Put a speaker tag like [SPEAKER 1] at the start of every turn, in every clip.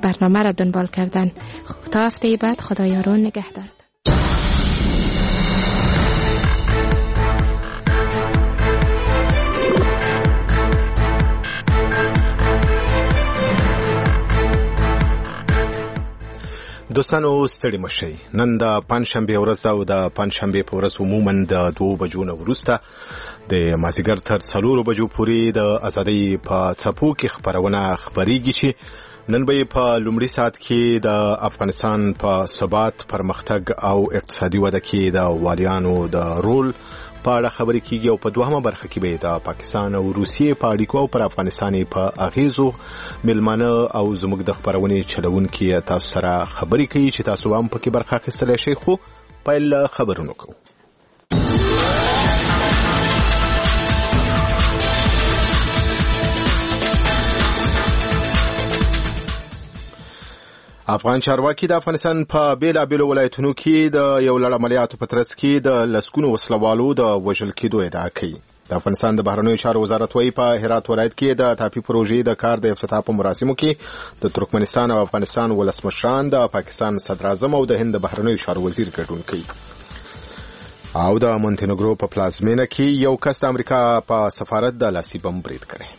[SPEAKER 1] برنامه را دنبال کردن. تا هفته بعد خدا یار و نگهدار.
[SPEAKER 2] دوستانو ستړي مشئ. نن د پنځشنبې ورځ ده او د پنځشنبې په ورځ عموما د 2 بجو نه وروسته د مازدیګر تر 4 بجو پورې د ازادۍ په څپو کې خبرونه خبرېږي چې نن به په لومړي ساعت کې د افغانستان په ثبات، پرمختګ او اقتصادي وده کې د والیانو د رول په اړه خبرې کیږي او په دوهمه برخه کې به د پاکستان او روسیې په اړیکو او پر افغانستان په اغیزو ملمانه او زموږ د خبرونې چلونکي تاسو سره خبرې کوي چې تاسو هم پکې برخه اخیستلی شئ. خو پیل خبرونو کوو. افغان چارواکي د افغانستان په بیلابیلو ولایتونو کې د یو لړ عملیاتو په ترڅ کې د لسګونو وسلوالو د وژل کېدو ادعا کوي. د افغانستان د بهرنیو چارو وزارت وايي په هرات ولایت کې د ټاپي پروژې د کار د افتتاح په مراسمو کې د ترکمنستان او افغانستان ولسمشران، د پاکستان صدر اعظم او د هند د بهرنیو چارو وزیر ګډون کوي. او د مونتینګرو په پلازمینه کې یو کس د امریکا په سفارت د لاسي بم برید کړی.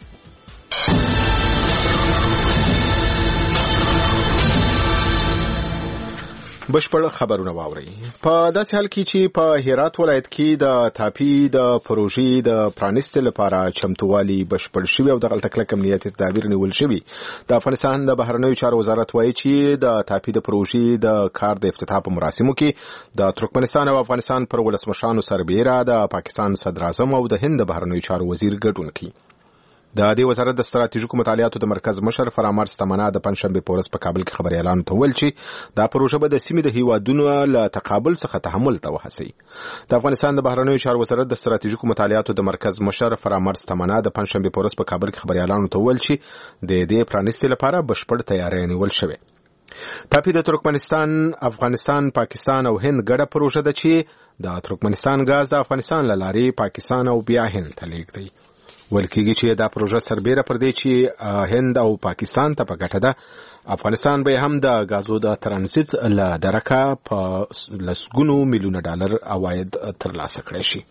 [SPEAKER 2] بشپړ خبرونه واوري. په داسې حال کې چې په هرات ولایت کې د ټاپي د پروژې د پرانیست لپاره چمتووالي بشپړ شوی او د غلطکلک امنیتي تدابیر نیول شوی. د افغانستان د بهرنیو چارو وزارت وایي چې د ټاپي د پروژې د کار د افتتاح په مراسمو کې د ترکمنستان او افغانستان پر ولسمشرانو سربېره د پاکستان صدر اعظم او د هند د بهرنیو چارو وزیر ګډون کوي. د دې وزارت د ستراتیژیکو مطالعاتو د مرکز مشر فرامرز تمنا د پنځشنبې په ورځ په کابل کې خبري اعلان ته ویل چې دا پروژه به د سیمې د هیوادونو له تقابل څخه تحمل ته وهڅوي. د افغانستان د بهرنیو چارو وزارت د ستراتیژیکو مطالعاتو د مرکز مشر فرامرز تمنا د پنځشنبې په ورځ په کابل کې خبري اعلان ته ویل چې د دې پرانیستي لپاره بشپړ تیاری نیول شوی. ټاپي د ترکمنستان، افغانستان، پاکستان او هند ګډه پروژه ده چې د ترکمنستان غاز د افغانستان له لارې پاکستان او بیا هند ته لیږدوي. ویل کېږي چې دا پروژه سربیره پر دې چې هند او پاکستان ته په ګټه ده. افغانستان به هم د غازو د ترانزیت له درکه په لسګونو میلیونه ډالر عواید ترلاسه کړي شي.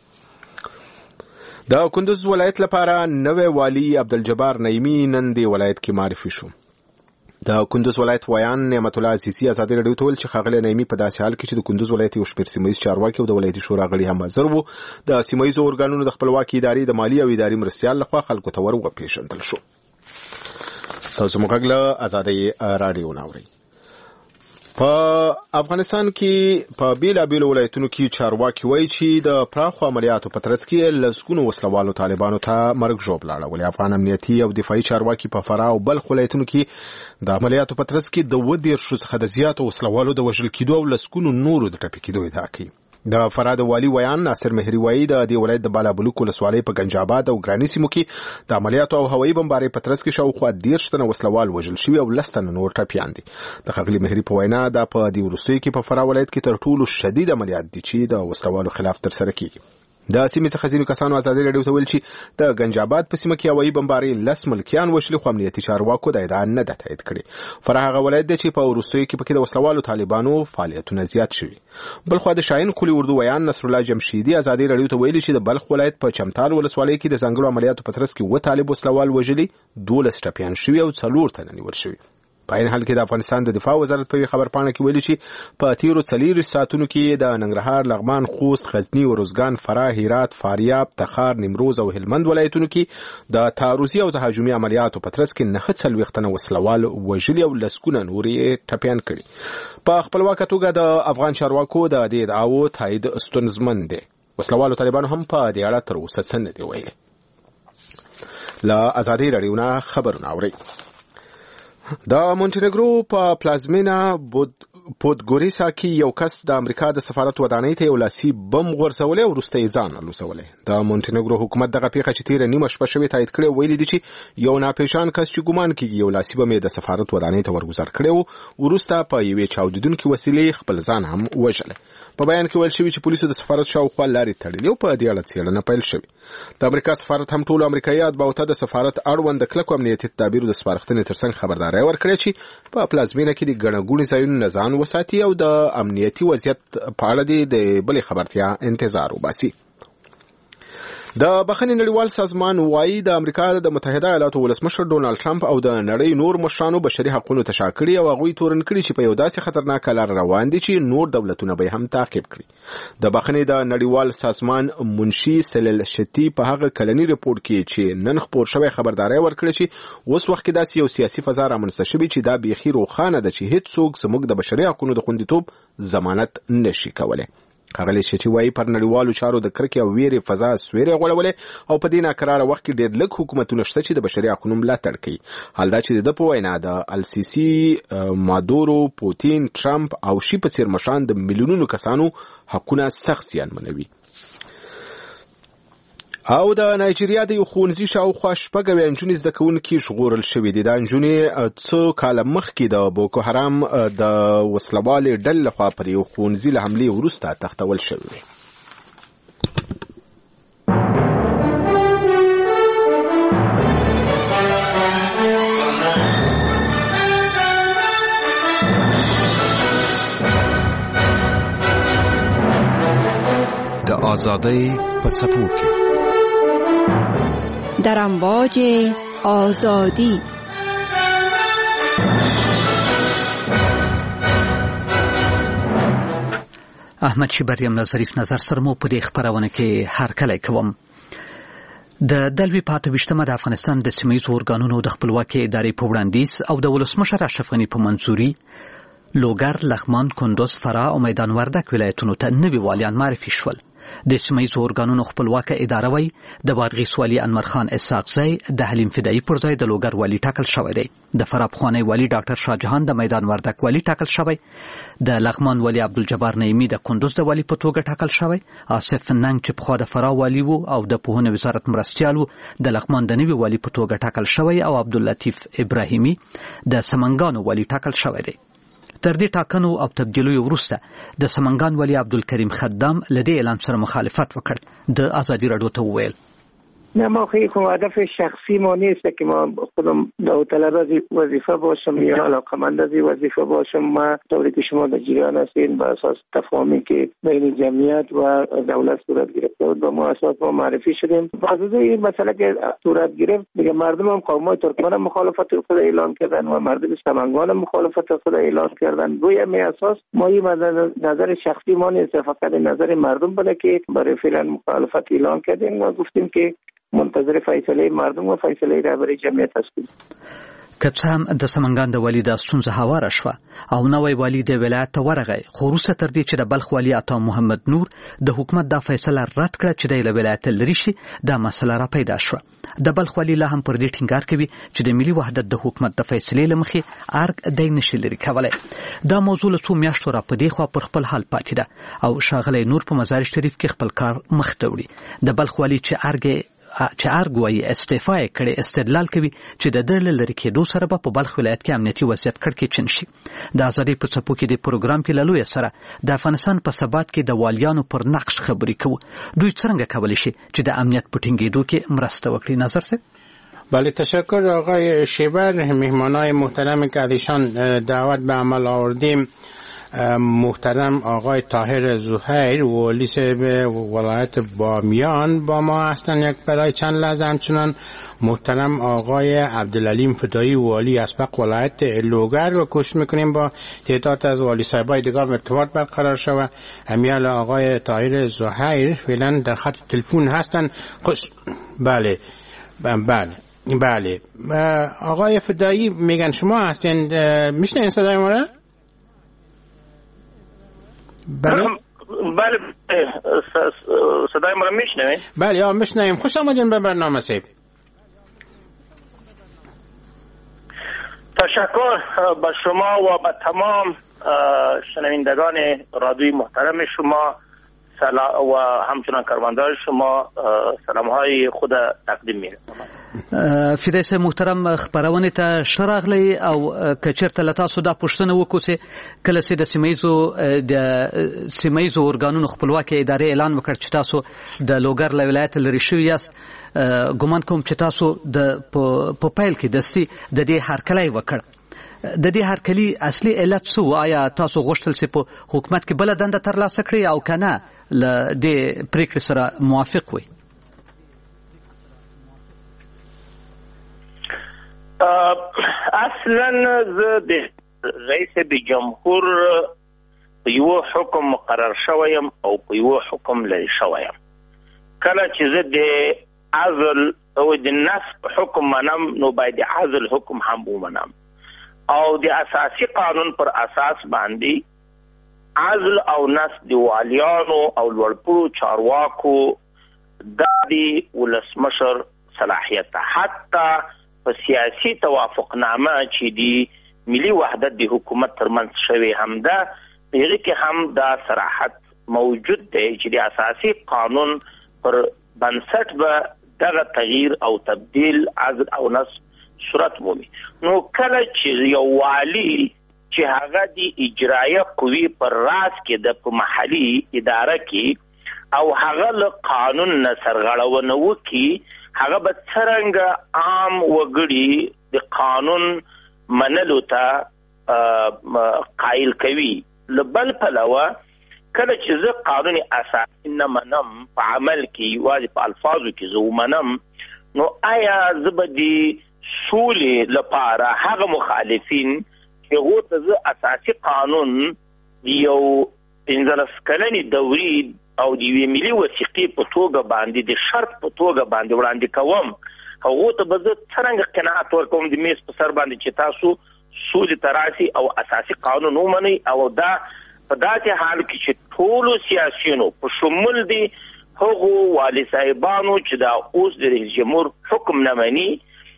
[SPEAKER 2] د کندوز ولایت لپاره نوې والی عبدالجبار نعیمی نن دی ولایت کې معرفي شو. د کندوز ولایت ویان نعمت الله عزیزی ازادي رادیو ته ویل چې ښاغلی نعیمي په داسې حال کې چې د کندوز ولایت یو شمېر سیمه ییز چارواکي او د ولایتي شورا غړي هم حاضر وو، د سیمه ییزو ارګانونو د خپلواکي ادارې د مالي او اداري مرستیال لخوا خلکو ته ور وپېژندل شو. تاسو موږ له ازادي رادیو ناوړئ. په افغانستان کې په بیلابیلو ولایتونو کې چارواکي وایي چې د پراخو عملیاتو په ترڅ کې لسګونو وسلوالو طالبانو ته مرګ ژوبل اړولې. افغان امنیتي او دفاعي چارواکي په فراه او بلخ ولایتونو کې د عملیاتو په ترڅ کې د 20 څخه د زیاتو وسلوالو د وژل کېدو او لسګونو نورو د ټپي کېدو ادعا کوي. د فراه د والي ویان ناصر مهری وایي د دې ولایت د بالابلوک ولسوالۍ په ګنجاباد او ګراني سیمو کې د عملیاتو او هوایي بمبارۍ په ترڅ کې شاوخوا 10 تنه وسلوال وژل شوي او 10 تنه نور ټپیان دي. د ښاغلي مهری په وینا دا په دې وروستیو کې په فراه ولایت کې تر ټولو شدید عملیات دي چې د وسلوالو خلاف ترسره کیږي. د سیمې څخه ځینو کسانو ازادي رادیو ته ویل چې د ګنجاباد په سیمه کې هوایي بمبارۍ 10 ملکیان وژلي، خو امنیتي چارواکو د ادعا نه ده تایید کړې. فراه هغه ولایت دی چې په وروستیو کې پکې د وسلوالو طالبانو فعالیتونه زیات شوي. بلخوا د شاهین قلي اردو ویان نصر الله جمشیدي ازادي رادیو ته ویلي چې د بلخ ولایت په چمتال ولسوالۍ کې د ځنګلو عملیاتو په ترڅ کې 2 طالب وسلوال وژلي، 12 ټپیان شوي او 4 تنه نیول شوي. په این حال کې د افغانستان د دفاع وزارت په خبرپاڼه کې ویلي چې په تیرو 4 ساعتونو کې د ننګرهار، لغمان، خوست، غزنی، ورزګان، فراه، هرات، فاریاب، تخار، نیمروز او هلمند ولایتونو کې د تعرضي او تهاجمي عملیاتو په ترڅ کې 49 تنه وسلوال وژلي او لسګونه نورې ټپیان کړي. په خپلواکه توګه د افغان چارواکو د دې ادعاو تایید ستونزمن دی. وسلوالو طالبانو هم په دې اړه تر اوسه څه نه دي ویلي. له ازادي رادیو نه خبرونه اورئ. د مونټینګرو په پلازمینه پودګوریسا کې یو کس د امریکا د سفارت ودانۍ ته یو لاسي بم غورځولی او وروسته یې ځان الوځولی. د مونټینګرو حکومت دغه پیښه چې تېره نیمه شپه شوې تایید کړې، ویلي دي چې یو ناپېژان کس چې ګمان کېږي یو لاسي بم یې د سفارت ودانۍ ته ورګوزار کړی و، وروسته په یوې چاودېدونکې وسیلې خپل ځان هم وژلی. په بیان کې ویل شوي چې پولیسو د سفارت شاوخوا لارې تړلې او په دې اړه څېړنه پیل شوې. د امریکا سفارت هم ټولو امریکایي اتباعو ته د سفارت اړوند د کلکو امنیتي تدابیرو د سپارښتنې ترڅنګ خبرداری ورکړې چې په پلازمینه کې د ګڼه ګوڼې ځایونو نه ځان وساتي او د امنیتي وضعیت په اړه د بلې خبرتیا انتظار وباسي. د بخښنې نړیوال سازمان وایي د امریکا د متحده ایالاتو ولسمشر ډونالد ټرمپ او د نړۍ نور مشرانو بشري حقوقو ته شا کړي او هغوی تورن کړي چې په یو داسې خطرناک لار روان دي چې نور دولتونه به هم تعقیب کړي. د بخښنې د نړیوال سازمان منشي سلیل شتی په هغه کلنی رپورټ کې چې نن خپور شوی خبرداري ورکړي چې اوس وخت کې داسې یو سیاسي فضا رامنځته شوې چې دا بیخي روښانه ده چې هیڅ څوک زموږ د بشري حقوقو د خوندیتوب ضمانت نشي کولی. ښاغلی شتی وایي پر نړیوالو چارو د کرکې او ویرې فضا سویری غوړولې او په دې ناکراره وخت کې ډېر لږ حکومتونه شته چې د بشري حقوقو ملاتړ کوي. حال دا چې د ده په وینا د السیسي، مادورو، پوتین، ټرمپ او شي په څېر مشران د میلیونونو کسانو حقونه سخت زیانمنوي. او د نایجیریا د یو ښوونځي شاوخوا 6 نجونې زده کوونکي ژغورل شوې دي. دا نجونې څو کاله مخکې د بوکو حرام د وسلوالې ډلې لخوا پر یو ښوونځي له حملې وروسته تښتول شوې وې.
[SPEAKER 3] د آزادۍ په څپو کې
[SPEAKER 1] در امواج آزادی.
[SPEAKER 4] احمد شیبریم له ظریف نظر سره مو په دې خبرونه کې هرکلی کوم. د دلوي په 28مه د افغانستان د سیمه‌ییزو ارګانونو د خپلواکۍ ادارې په وړاندیز او د ولسمشر اشرف غني په منظوري لوګر، لغمان، کندوز، فراه او میدان وردګ ولایتونو ته نوي والیان معرفي شول. د سیمه‌ییزو ارګانونو خپلواکه اداره وایي د بادغیس والی انور خان اسحاق زی د حلیم فدایي پر ځای د لوګر والی ټاکل شوی دی. د فراه پخوانی والی ډاکټر شاهجهان د میدان وردګ والی ټاکل شوی. د لغمان والی عبدالجبار نعیمي د کندوز د والی په توګه ټاکل شوی. آصف ننګ چې پخوا د فراه والی وو او د پوهنې وزارت مرستیال وو د لغمان د نوي والی په توګه ټاکل شوی او عبداللطیف ابراهیمي د سمنګانو والی ټاکل شوی دی. تر دې ټاکنو او تبدیلیو وروسته د سمنګان والی عبدالکریم خدام له دې اعلان سره مخالفت وکړ. د آزادی رادیو ته وویل
[SPEAKER 5] نه، ما خیلی هدف شخصی ما نیست که ما خودم داوطلب از وظیفه باشم یا علاقمند از وظیفه باشم. ما طوری که شما در جریان هستین با اساس تفاهمی که بین جمعیت و دولت صورت گرفته بود با ما اساس ما معرفی شدیم. بعد از این مسئله که صورت گرفت دیگه مردم هم قومای ترکمن مخالفت خود اعلان کردن و مردم سمنگان مخالفت خود اعلان کردن. روی همین اساس ما این نظر شخصی ما نیست، فقط نظر مردم بوده که برای فعلا مخالفت اعلان کردیم و گفتیم که منتظر فیصله مردم و فیصله رهبری جمعیت هستیم.
[SPEAKER 4] که څه هم د سمنګان د والی د ستونزه هواره شوه او نوی والی د ولایت ته ورغی، خو وروسته تر دې چې د بلخ والی عطا محمد نور د حکومت دا فیصله رد کړه چې دی له ولایت لرې شي، دا مسله را پیدا شوه. د بلخ والی لا هم پر دې ټینګار کوي چې د ملي وحدت د حکومت د فیصلې له مخې ارګ دی نشي لرې کولی. دا موضوع له څو میاشتو را په دې خوا پر خپل حال پاتې ده او ښاغلی نور په مزار شریف کې خپل کار مخته وړي. د بلخ والی چې ارګ وایي استعفا یې کړې، استدلال کوي چې د ده له لرې کېدو سره به په بلخ ولایت کې امنیتي وضعیت کړکېچن شي. د ازادۍ په څپو کې د پروګرام کې له لویه سره د افغانستان په ثبات کې د والیانو پر نقش خبرې کوو. دوی څرنګه کولی شي چې د امنیت په ټینګېدو کې مرسته وکړي؟ نظر صاحب.
[SPEAKER 6] بله، تشکر آقای شیبر. مهمانای محترمی که از ایشان دعوت به عمل آوردیم، محترم آقای طاهر زهیر والی صاحب ولایت بامیان با ما هستن یک برای چند لحظه. همچنان محترم آقای عبدالعلیم فدایی والی اسبق ولایت لوگر رو کوشش میکنیم با تعداد از والی صاحبای دیگر ارتباط برقرار شود. امیال آقای طاهر زهیر فعلا در خط تلفن هستن. بله آقای فدایی میگن شما هستین، میشنین صدای ما را؟
[SPEAKER 7] بله صدای ما رو میشنوید؟
[SPEAKER 6] بله میشنویم. خوش آمدین به برنامه صاحب.
[SPEAKER 7] تشکر به شما و به تمام شنوندگان رادیوی محترم شما و همچنان کاروندار شما سلام‌های خود تقدیم می‌کنم.
[SPEAKER 4] فدای صاحب محترم، خبرونه ته شراغلی او کچرته لتاسو دا پښتنه وکوسه کله چې د سیمایزو ارګانونو خپلواکي ادارې اعلان وکړ چې تاسو د لوګر ولایت لري شوی یاست. ګومان کوم چې تاسو د په پیل کې دستي د دې هرکلی وکړ. د دې هرکلی اصلي علت څه؟ آیا تاسو غوښتل چې په حکومت کې بل دنده ترلاسه کړئ او کنه ل دې پریکړې سره موافق وي؟
[SPEAKER 7] اصلا زه د رئیس جمهور په یو حکم مقرر شویم او په یو حکم لري شویم. کله چې زه د عزل او د نصب حکم منم نو باید عزل حکم هم ومنم او د اساسي قانون پر اساس باندې عزل او نصب د والیانو او لوړپوړو چارواکو د ولسمشر صلاحیت حتی په سیاسي توافقنامه چې دی ملي وحدت د حکومت ترمنځ شوی هم ده هغه کې هم دا صراحت موجود دی چې د اساسي قانون پر بنسټ به دغه تغییر او تبديل عزل او نصب صورت مومي. نو کله چې یو والی چې هغه د اجرایه قوی پر راس کې د محلي اداره کې او هغه له قانون نه سرغړونه وکړي هغه به څرنګه عام وګړي د قانون منلو ته قائل کوي. لبل پلوه کله چې زه قانون اساسي نه منم په عمل کې واجب په الفاظو کې زه ومنم نو آیا زه به د سولې لپاره هغه مخالفین چې هغه ته اساسي قانون یو 15 کلنې دوري او د ملي وثیقې په توګه باندې د شرط په توګه باندې وړاندې کوم هغه ته به زه څنګه قناعت ورکوم د میز په سر باندې چې تاسو سولې تراسي او اساسي قانون ومني او دا په داسې حال کې چې ټول سیاسيونو په شمول دي هغه والي صاحبانو چې دا اوس د رئیس جمهور حکم نه مني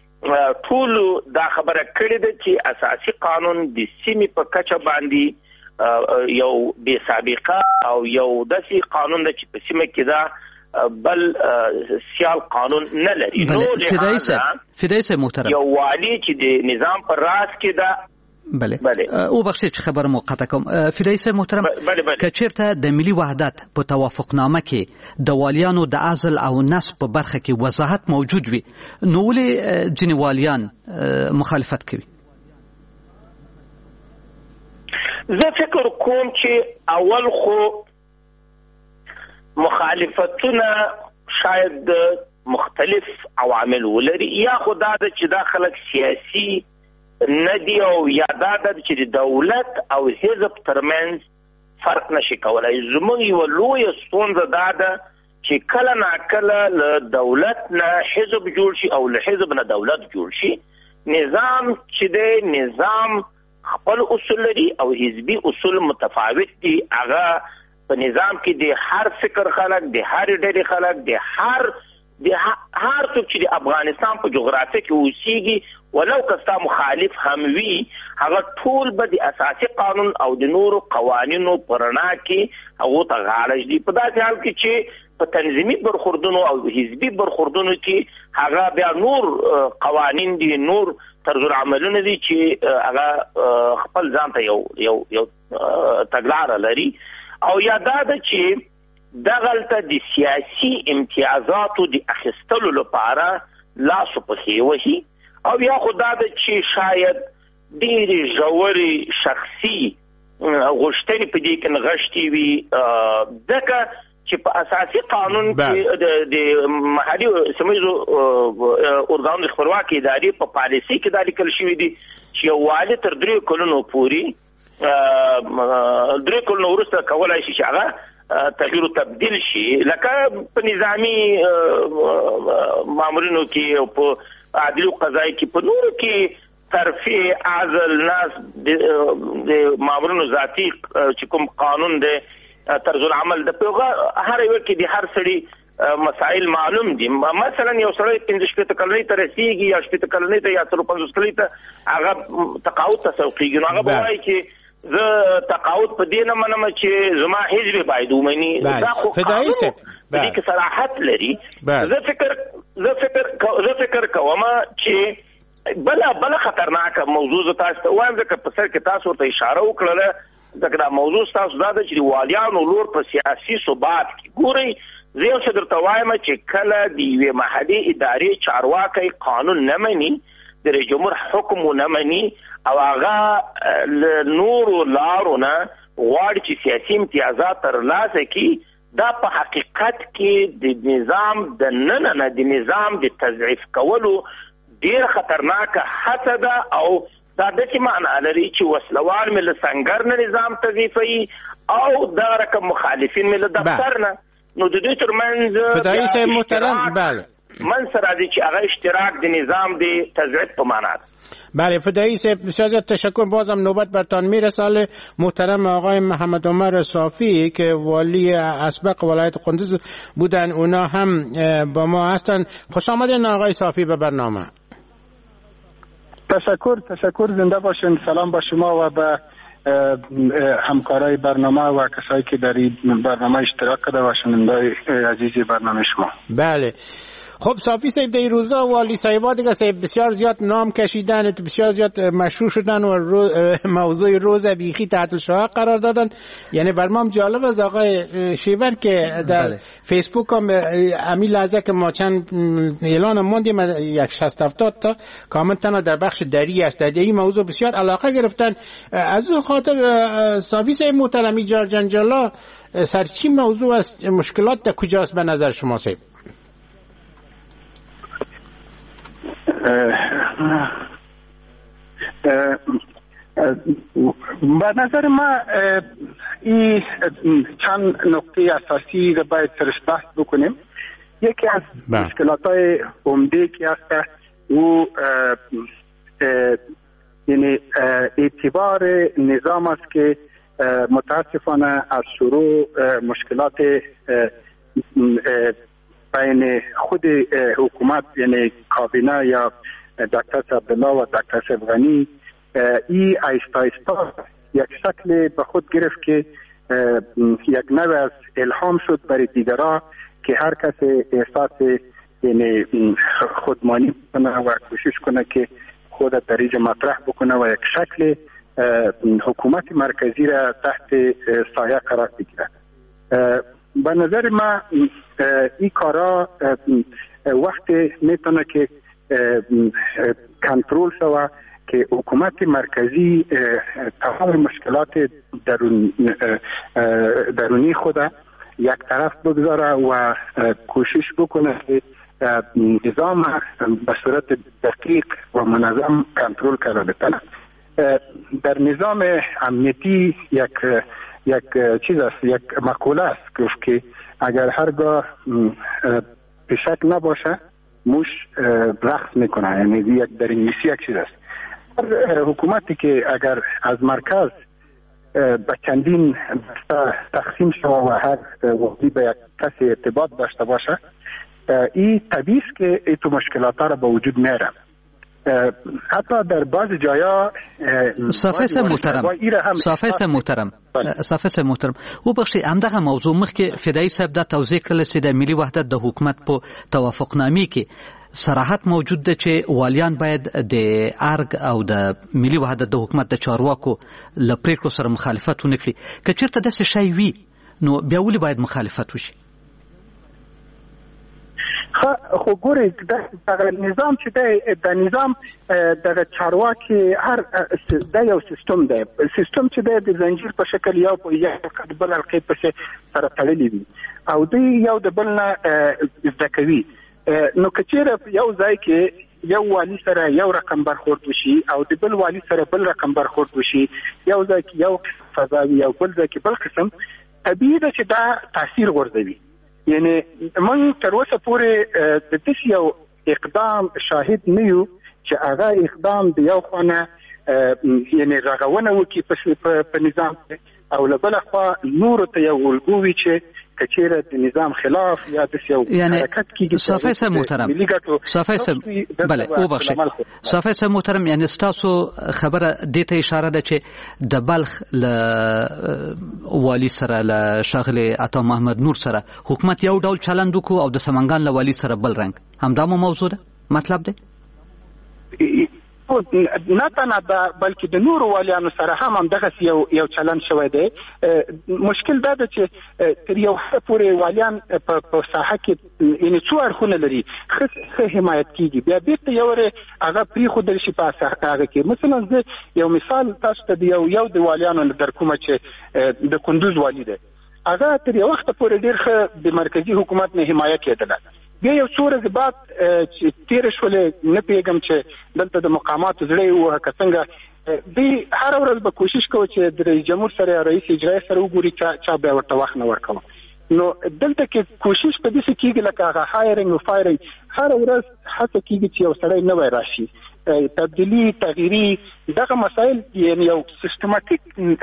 [SPEAKER 7] ټول دا خبره کړې ده چې اساسي قانون د سیمې په کچه باندې یو بے سابقه او یو داسې قانون ده چې په سیمه کې دا بل سیال قانون نه لري. نو
[SPEAKER 4] فدای صاحب محترم
[SPEAKER 7] یو والی چې د نظام پر راس کې دا
[SPEAKER 4] بله او بخښئ چې خبر موقته کوم. فدای صاحب محترم که چیرته د ملي وحدت په توافقنامه کې د والیانو د عزل او نصب په برخه کې وضاحت موجود وي نو ولې ځینې والیان مخالفت کوي؟
[SPEAKER 7] زه فکر کوم چې اول خو مخالفتونه شاید مختلف عوامل ولري یا خو دا چې دا خلک سیاسي ندی او یا دا چې د دولت او حزب ترمنځ فرق نشي کولای. زموږ یو لوی ستونزه دا ده چې کله ناکله له دولت نه حزب جوړ شي او له حزب نه دولت جوړ شي. نظام چې د نظام خپل اصول لري او حزبي اصول متفاوت دي. هغه په نظام کې د هر فکر خلک د هر ډلې خلک د هر څوک چې د افغانستان په جغرافیه کې اوسېږي ولو کستا مخالف هم وي هغه ټول به د اساسي قانون او د نورو قوانینو پرنا کې هغه ته غاړه دي. په داسې حال کې چې په تنظیمي برخوردونو او حزبي برخوردونو کې هغه بیا نور قوانین دي نور طرز العملونه دي چې هغه خپل ځان ته یو تګلاره لري او یا دا ده چې دغلته د سیاسي امتیازاتو د اخیستلو لپاره لاسو پسې وهي او یا خدا ده چې شاید ډېرې ژورې شخصي غوښتنې په دې کې نغښتې وي ځکه چې په اساسي قانون کې د محلي سیمایي ارګانونو خپلواکي ادارې په پالیسي کې دا لیکل شوی دي چې یو والی تر 3 کلونو پورې 3 کلونو وروسته کولای شي چې هغه تغییر او تبديل شي لکه په نظامی مامورینو کې او په عدالي او قضایي کې په نورو کې ترفیع عزل ناس د مامورینو ذاتی چې کوم قانون دی طرز العمل د پیغه هر یو کې د هر سړي مسائل معلوم دي. مثلا یو سړی 15 کلنۍ ته رسیږي یا 15 کلنۍ ته یا 50 کلنۍ ته هغه تقاعد ته سوقيږي، نو هغه وایي چې زه تقاعد په دې نه منم چې زما حزب باید ومني. دا خو
[SPEAKER 6] فدایي صاحب
[SPEAKER 7] دې کې صراحت لري. زه فکر کوم چې بل خطرناکه موضوع تاسو ته وایم، ځکه په سر کې تاسو ته اشاره وکړه، ځکه دا موضوع تاسو دا د چې والیانو لور په سیاسي ثبات کې ګوري. زه یو څه درته وایم چې کله د یوې محلي ادارې چارواکي قانون نه مني، د رئیس جمهور حکم نه مني او هغه نورو لارو نه غواړي چې سیاسي امتیازات ترلاسه کړي، دا په حقیقت کې د نظام د نه د نظام د تضعیف کولو ډیر خطرناکه هڅه ده. او دا د څه معنی لري چې وسلوال مل څنګه نه نظام تضعیفي او دا رقم مخالفین مل دفتر نه، نو د دې ترمنځ
[SPEAKER 6] فدایي صاحب محترم بله
[SPEAKER 7] من سره دي چې هغه اشتراک د نظام د تضعیف په معنا ده.
[SPEAKER 6] بله فدایی صاحب بسیار زیاد تشکر. بازم نوبت برتان میرسه. محترم آقای محمد عمر صافی که والی اسبق ولایت قندوز بودن، اونا هم با ما هستن. خوش آمدین آقای صافی به برنامه.
[SPEAKER 8] تشکر زنده باشین. سلام با شما و به همکارای برنامه و کسایی که در این برنامه اشتراک کرده و شنوندای عزیز برنامه شما.
[SPEAKER 6] بله خب صافی صاحب در روزا والی صاحبا دیگه صاحب بسیار زیاد نام کشیدن، بسیار زیاد مشهور شدن و موضوع روز بیخی تحت الشعاع قرار دادن. یعنی برنامه جالب از آقای شیور که در فیسبوک هم امی لحظه که ما چند اعلان موندیم 60-70 تا کامنت در بخش دری است، در این موضوع بسیار علاقه گرفتن. از اون خاطر صافی صاحب محترمی جنجالا سرچی موضوع است، مشکلات در کجاست به نظر شما صاحب؟
[SPEAKER 8] به نظر ما این چند نکته اساسی رو باید سرش بحث بکنیم. یکی از مشکلات‌های عمده که هست او یعنی اعتبار نظام است که متاسفانه از شروع مشکلات بین خود حکومت یعنی کابینه یا دکتر عبدالله و دکتر غنی ای آیستا یک شکل به خود گرفت که یک نوع از الهام شد برای دیگران که هر کس احساس یعنی خودمانی کنه و کوشش کنه که خود در اینجا مطرح بکنه و یک شکل حکومت مرکزی را تحت سایه قرار بگیره. به نظر ما این کارا وقت میتونه که کنترل شوه که حکومت مرکزی تمام مشکلات درونی خود یک طرف بگذاره و کوشش بکنه که نظام به صورت دقیق و منظم کنترل کرده بتونه. در نظام امنیتی یک چیز است، یک مقوله است گفت که اگر هرگاه پیشک نباشه موش رقص میکنه، یعنی یک در انگلیسی یک چیز است. حکومتی که اگر از مرکز به چندین تقسیم شده و هر وقتی به یک کسی ارتباط داشته باشه، این طبیعی است که این تو مشکلات را به وجود میاره. حتی در بعض جایا
[SPEAKER 4] صافی محترم او بخشي همدغه موضوع مخکې فدایي صاحب دا توضیح کړل چې د ملي وحدت د حکومت په توافقنامې کې صراحت موجود ده چې والیان باید د ارګ او د ملي وحدت د حکومت د چارواکو له پریکړو سره مخالفت ونه کړي. که چېرته داسې شی وي نو بیا ولې باید مخالفت وشي؟
[SPEAKER 8] خو ګورئ دغه نظام چې دی د نظام دغه چارواکي هر د یو سیستم دی، سیستم چې دی د زنجیر په شکل یو په یو بل حلقې پسې سره تړلي وي او دوی یو د بل نه زده کوي. نو که چېرې یو ځای کې یو والی سره یو رقم برخورد وشي او د بل والی سره بل رقم برخورد وشي، یو ځای کې یو فضاوي او بل ځای کې بل قسم، طبیعي ده چې دا تاثیر غورځوي. یعنی من تر اوسه پورې د دې یو اقدام شاهد نه یو چې هغه اقدام د یو خانه یعنی رغونه وکړي په نظام او له بل خوا نور ته یو ولګوي چې کچیره د نظام خلاف یا د یو حرکت کیږي.
[SPEAKER 4] صافی صاحب محترم، صافی صاحب بله وبخښئ، صافی صاحب محترم، یعنی ستاسو خبره دې ته اشاره ده چې د بلخ له والی سره له ښاغلي عطا محمد نور سره حکومت یو ډول چلند وکړو او د سمنګان له والی سره بل رنګ، همدا مو موضوع ده مطلب دی؟
[SPEAKER 8] نه تنه دا بلکې د نورو والیانو سره هم دغه یو چلند شوی دی. مشکل دا ده چې تر یو حد پورې والیان په ساحه کې یعنې څو اړخونه لري، ښه حمایت کیږي، بیا بیرته یو هغه پرېښودل شي په هغه کې. مثلا زه یو مثال تاسو ته د یو د والیانو نه در کومه چې د کندوز والی دی، هغه تر یو وخته پورې ډېر ښه د مرکزي حکومت نه حمایه کېدله. بیا یو څو ورځې بعد چې تېره شولې نه پوهېږم چې دلته د مقاماتو زړه یې ووهه که څنګه، دوی هره ورځ به کوشش کوو چې د رئیس جمهور سره یا رئیس اجرایه سره وګوري چا بیا ورته وخت نه ورکوه. نو دلته کې کوشش په داسې کېږي لکه هغه هایرنګ او فایرنګ، هره ورځ هڅه کېږي چې یو سړی نوی راشي، تبدیلی تغییری، دغه مسایل یعنی یو سیستماتیک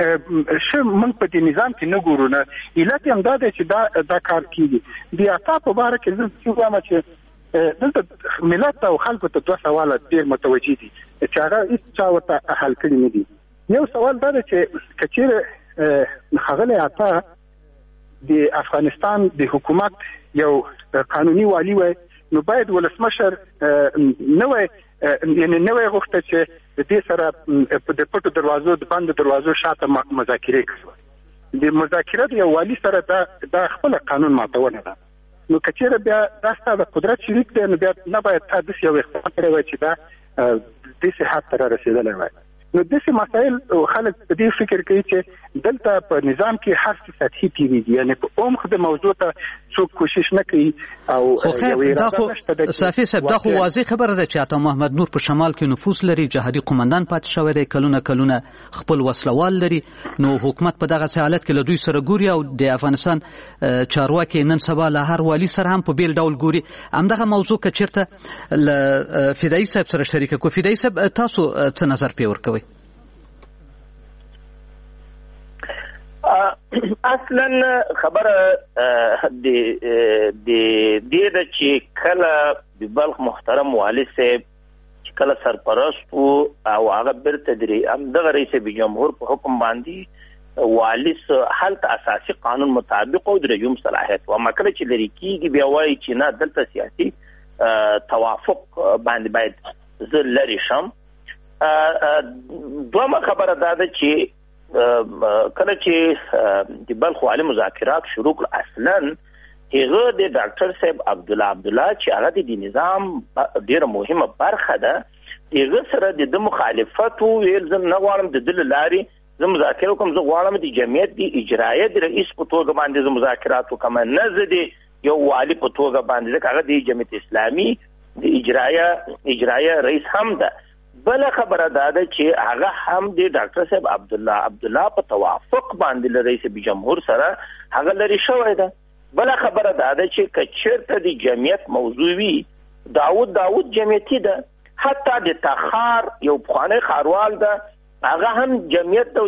[SPEAKER 8] موږ په دې نظام کې نه ګورو. نه علت هم دا دی چې دا کار کېږي. د عطا په باره کې زه وایم چې دلته ملت او خلکو ته دوه سواله ډېر متوجه دي چې هغه هېڅ چا ورته حل کړي نه دي. یو سوال دا دی چې که چېرې ښاغلی عطا د افغانستان د حکومت یو قانوني والی وای، نو باید ولسمشر نوی غوښته چې د دې سره د پټو دروازو د بندو دروازو شاته مذاکرې کوي. د مذاکره د یو والي سره دا خپل قانون ماتونه ده. نو که چېرې بیا دا ستا د قدرت شریک دی، نو بیا نه باید تا داسې یو اقدام کړی وای چې دا داسې حد ته رارسېدلی وای. نو داسې مسایل خلک په دې فکر کوي چې دلته په نظام کې هر څه سطحي تېرېږي، یعنې په عمق د موضوع ته څوک کوشش نه کوي. او
[SPEAKER 4] دا خو صافی صاحب دا خو واضح خبره ده چې عطا محمد نور په شمال کې نفوذ لري، جهادي قمندان پاتې شوی دی، کلونه خپل وسلوال لري. نو حکومت په دغه حالت کې له دوی سره ګوري او د افغانستان چارواکي نن سبا له هر والي سره هم په بیل ډول ګوري. همدغه موضوع که چېرته له فدایي صاحب سره شریکه کړو، فدایي صاحب تاسو څه نظر پرې ورکوئ؟
[SPEAKER 7] اصلا خبره د دې ده چې کله د بلخ محترم والي صاحب چې کله سرپرست و او هغه بیرته همدغه رئیس جمهور په حکم باندې والي هلته اساسي قانون مطابق او د رژیم صلاحیت و، اما کله چې لرې کېږي بیا وایي چې نه دلته سیاسي توافق باندې باید زه لرې شم. دویمه خبره دا ده چې کله چې د بلخ والي مذاکرات شروع کړ، اصلا هغه د ډاکټر صاحب عبدالله چې هغه د نظام ډیره مهمه برخه ده، هغه سره د مخالفت ویل زه نه غواړم د دې لارې زه مذاکره وکړم، زه غواړم د جمعیت د اجرایه د رئیس په توګه باندې زه مذاکرات وکړم، نه زه د یو والي په توګه باندې، ځکه هغه د جمعیت اسلامي د اجرایه رئیس هم ده. بل خبره دا ده چې هغه هم د ډاکټر صاحب عبدالله په توافق باندې له رئیس جمهور سره هغه لري شوی ده. بل خبره دا ده چې که چېرته د جمعیت موضوع وي، داود جمعیتي ده، حتی د تخار یو پخوانی ښاروال ده، هغه هم جمعیت ته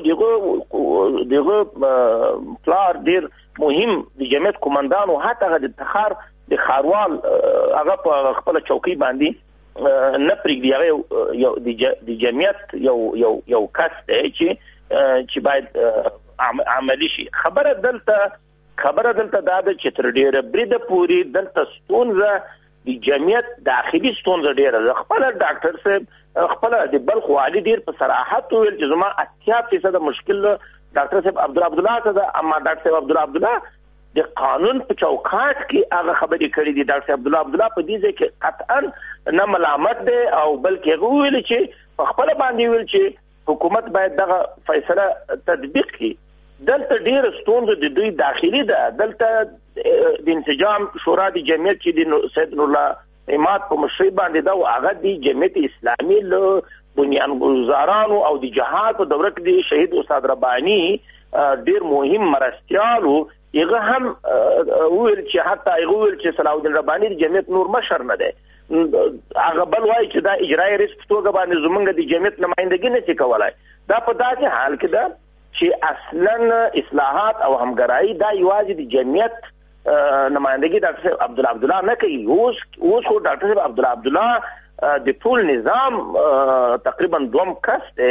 [SPEAKER 7] دغه پلار ډېر مهم د جمعیت قمندان و، حتی هغه د تخار د ښاروال هغه په خپله چوکۍ باندې نه پرېږدي، هغه د جمعیت یو کس دی چې باید عملي شي. خبره دلته دا ده چې تر ډېره بریده پورې دلته ستونزه د جمعیت داخلي ستونزه ډېره ده. خپله ډاکټر صاحب خپله د بلخ والي ډېر په صراحت وویل چې زما 80% مشکل ډاکټر صاحب عبدالله ته ده، اما ډاکټر صاحب عبدالله د قانون په چوکاټ کې هغه خبرې کړې دي. ډاکټر صاحب عبدالله په دې ځای کې قطعا نه ملامت دی او بلکې هغه وویل چې په خپله باندې ویل چې حکومت باید دغه فیصله تطبیق کړي. دلته ډېر ستونزه د دوی داخلي ده. دلته د انسجام شورا د جمعیت چې د سید نورالله عماد په مشرۍ باندې ده، او هغه د جمعیت اسلامي له بنیانګذارانو او د جهاد په دوره کې د شهید استاد رباني ډېر مهم مرستیال و. هغه هم ویل چې حتی هغه ویل چې صلاح الدین رباني د جمعیت نور مشر نه دی. هغه بل وایي چې دا اجرایي رئیس په توګه باندې زمونږ د جمعیت نمایندګي نه شي کولی. دا په داسې حال کې ده چې اصلا اصلاحات او همګرایي دا یوازې د جمعیت نمائندګي ډاکټر صاحب عبدالله نه کوي. اوس خو ډاکټر صاحب عبدالله د ټول نظام تقریبا دوم کس دی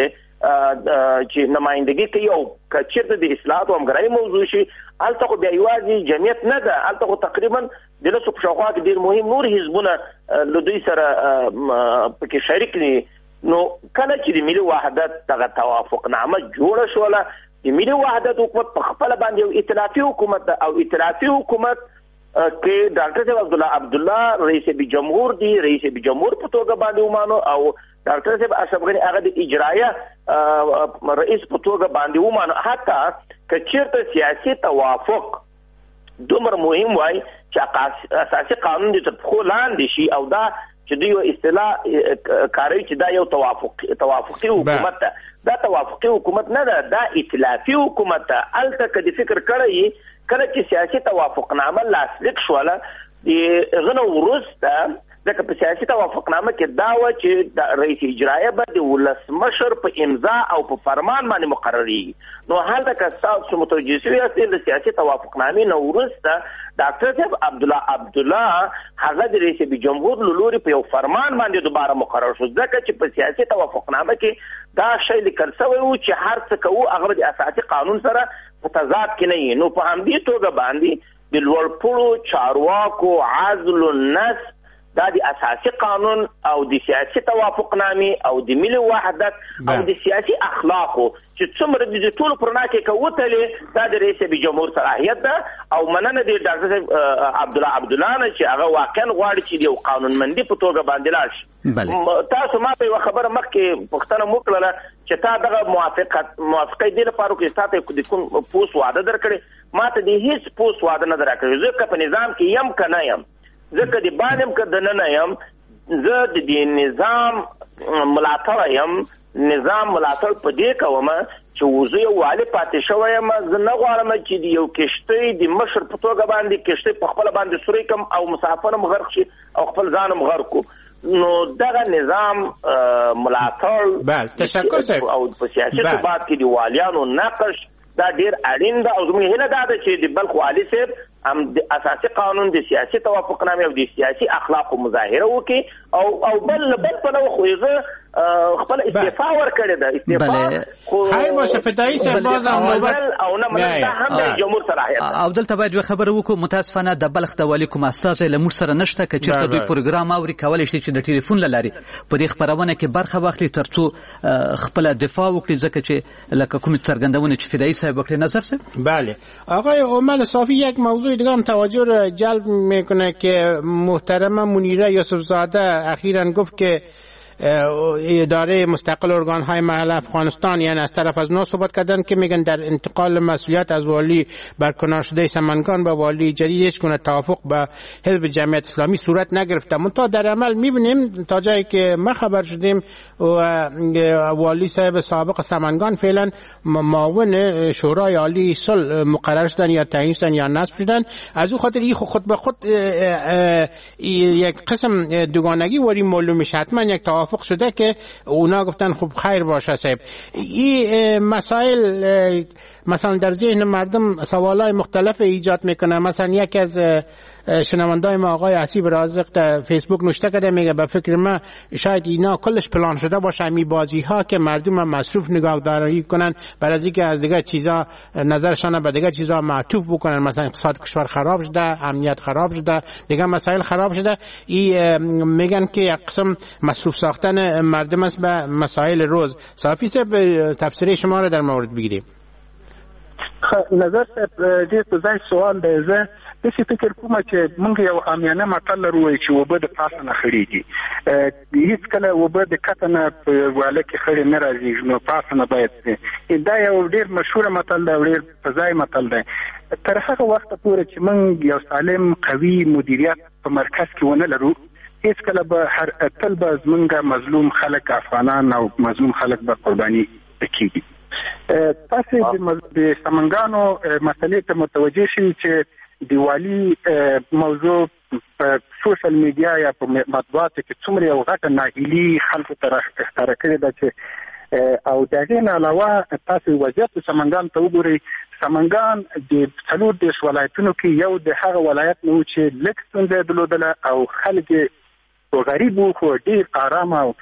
[SPEAKER 7] چې نمائندګي کوي او کچېرته د اصلاحات او همکارۍ موضوع شي هلته خو بیا یوازې جمعیت نه ده، هلته خو تقریبا د لسو په شاوخوا کې ډېر مهم نور حزبونه له دوی سره پکې شریک دي. نو کله چې د ملي وحدت دغه توافقنامه جوړه شوله، د ملي وحدت حکومت په خپله باندې یو ائتلافي حکومت ده او ائتلافي حکومت کې ډاکټر صاحب عبدالله رئیس جمهور دی، رئیس جمهور په توګه باندې ومانو او ډاکټر صاحب اشرف غني هغه د اجرایه رئیس په توګه باندې ومانو. حتی که چېرته سیاسي توافق دومره مهم وای چې اساسي قانون د تر پښو لاندې شي او دا چې دوی اصطلاح کاروي چې دا یو توافقي حکومت ده، دا توافقي حکومت نه ده، دا ائتلافي حکومت ده. هلته که د فکر کړی کله چې سیاسي توافقنامه لاسلیک شوله دغه نه وروسته ځکه په سیاسي توافقنامه کې دا وه چې د رئیس اجرایه به د ولسمشر په امضا او په فرمان باندې مقرریږي. نو هلته که تاسو متوجه شوي یاست د سیاسي توافقنامې نه وروسته ډاکټر صاحب عبدالله هغه د رئیس جمهور له لوري په یو فرمان باندې دوباره مقرر شو، ځکه چې په سیاسي توافقنامه کې دا شی لیکل شوی و چې هر څه کوو هغه د اساسي قانون سره په تضاد کې نه وي. نو په همدې توګه باندې د لوړپوړو چارواکو عزل النصب دا د اساسي قانون او د سیاسي توافقنامې او د ملي وحدت او د سیاسي اخلاقو چې څومره د ټولو پرنا کې کوتلې دا د رئیس جمهور صلاحیت ده او مننه د ډاکټر صاحب عبدالله نه چې هغه واقعا غواړي چې یو قانونمندي په توګه باندې لاړ شي. تاسو ما په یوه خبره مخکې پوښتنه مو کړله چې تا دغه موافقې دې لپاره کې تا ته د کوم پوست واده درکړې، ما ته د هېڅ پوست واده نه درکړی. زه که په نظام کې یم که نه یم، زه که د باندې که د نه یم، زه د دې نظام ملاتړ یم. نظام ملاتړ په دې کوم چې زه یو والي پاتې شوی یم، زه نه غواړم چې د یو کښتۍ د مشر په توګه باندې کښتۍ په خپله باندې سوري کم او مسافر هم غرق شي او خپل ځان هم غرق کو. نو دغه نظام ملاتړ او په سیاسي ثبات کې د والیانو نقش دا ډیر اړین ده او زموږ هیله دا ده چې د بلخ والي صاحب هم د اساسي قانون د سیاسي توافقنامې او د سیاسي اخلاقو مظاهره وکړي او بل په نو خو یې خپل استعفا ورکړې ده. استعفا
[SPEAKER 6] خیر باشه فدایي صاحب باز او نه
[SPEAKER 7] هم د جمهور صلاحیت
[SPEAKER 4] او دلته باید یو خبره وکړو. متاسفانه د بلخ د والي کوم استازی له موږ سره نشته، که چېرته دوی پروګرام اوري کولی شي چې د ټلیفون له لارې په دې خپرونه کې برخه واخلي تر څو خپله دفاع وکړي، ځکه چې لکه کومې څرګندونه چې فدایي صاحب وکړي. نظر صاحب؟
[SPEAKER 6] بله آقای عمر صافی، یک موضوع دیگه هم توجه را جلب میکنه که محترمه منیره یوسفزاده اخیراً گفت که اداره مستقل ارگانهای محل افغانستان یعنی از طرف از نو صحبت کردن که میگن در انتقال مسئولیت از والی برکنار شده سمنگان به والی جدید هیچ گونه توافق با حزب جمعیت اسلامی صورت نگرفته. منتها در عمل میبینیم تا جایی که ما خبر شدیم والی صاحب سابق سمنگان فعلا معاون شورای عالی صلح مقرر شدن یا تعیین شدن یا نصب شدن. از او خاطر این خود به خود یک قسم دوگانگی وری معلوم میشه. حتما یک توافق شده که اونا گفتن خب خیر باشه صاحب. این مسائل مثلا در ذهن مردم سوالای مختلف ایجاد میکنه. مثلا یکی از شنوندای ما آقای حسیب رازق در فیسبوک نوشته کرده، میگه به فکر من شاید اینا کلش پلان شده باشه، می بازی ها که مردم مصروف نگهداری کنن برای از اینکه از دیگه چیزا نظرشان به دیگه چیزا معطوف بکنن. مثلا اقتصاد کشور خراب شده، امنیت خراب شده، دیگه مسائل خراب شده. این میگن که یک قسم مصروف ساختن مردم است به مسائل روز. صافی صاحب تفسیر شما رو در مورد بگیریم.
[SPEAKER 8] نظر صاحب دې په ځای سوال دی. زه داسې فکر کوم چې موږ یو عامیانه متل لرو چې اوبه د پاسه نه خړېږي. هېڅکله اوبه د کته نه په واله کې خړې نه راځي، نو پاسه نه باید دا یو ډېر مشهوره متل دی او ډېر په ځای متل دی. تر هغه وخته پورې چې موږ یو سالم قوي مدیریت په مرکز کې ونه لرو، هېڅکله به تل به زموږ مظلوم خلک افغانان او مظلوم خلک به قرباني کېږي. تاسو د سمنګانو مسلې ته متوجه شئ چې د والي موضوع په سوشل میډیا یا په مطبوعاتو کې څومره یو غټه ناهیلي خلکو ته راښکاره کړې ده چې او د هغې نه علاوه تاسو وضعیت سمنګان ته وګورئ. سمنګان د څلور دیش ولایتونو کې یو د هغه ولایت نو چې لږ ستونزې درلودله او خلک غریب وو خو ډیر آرام او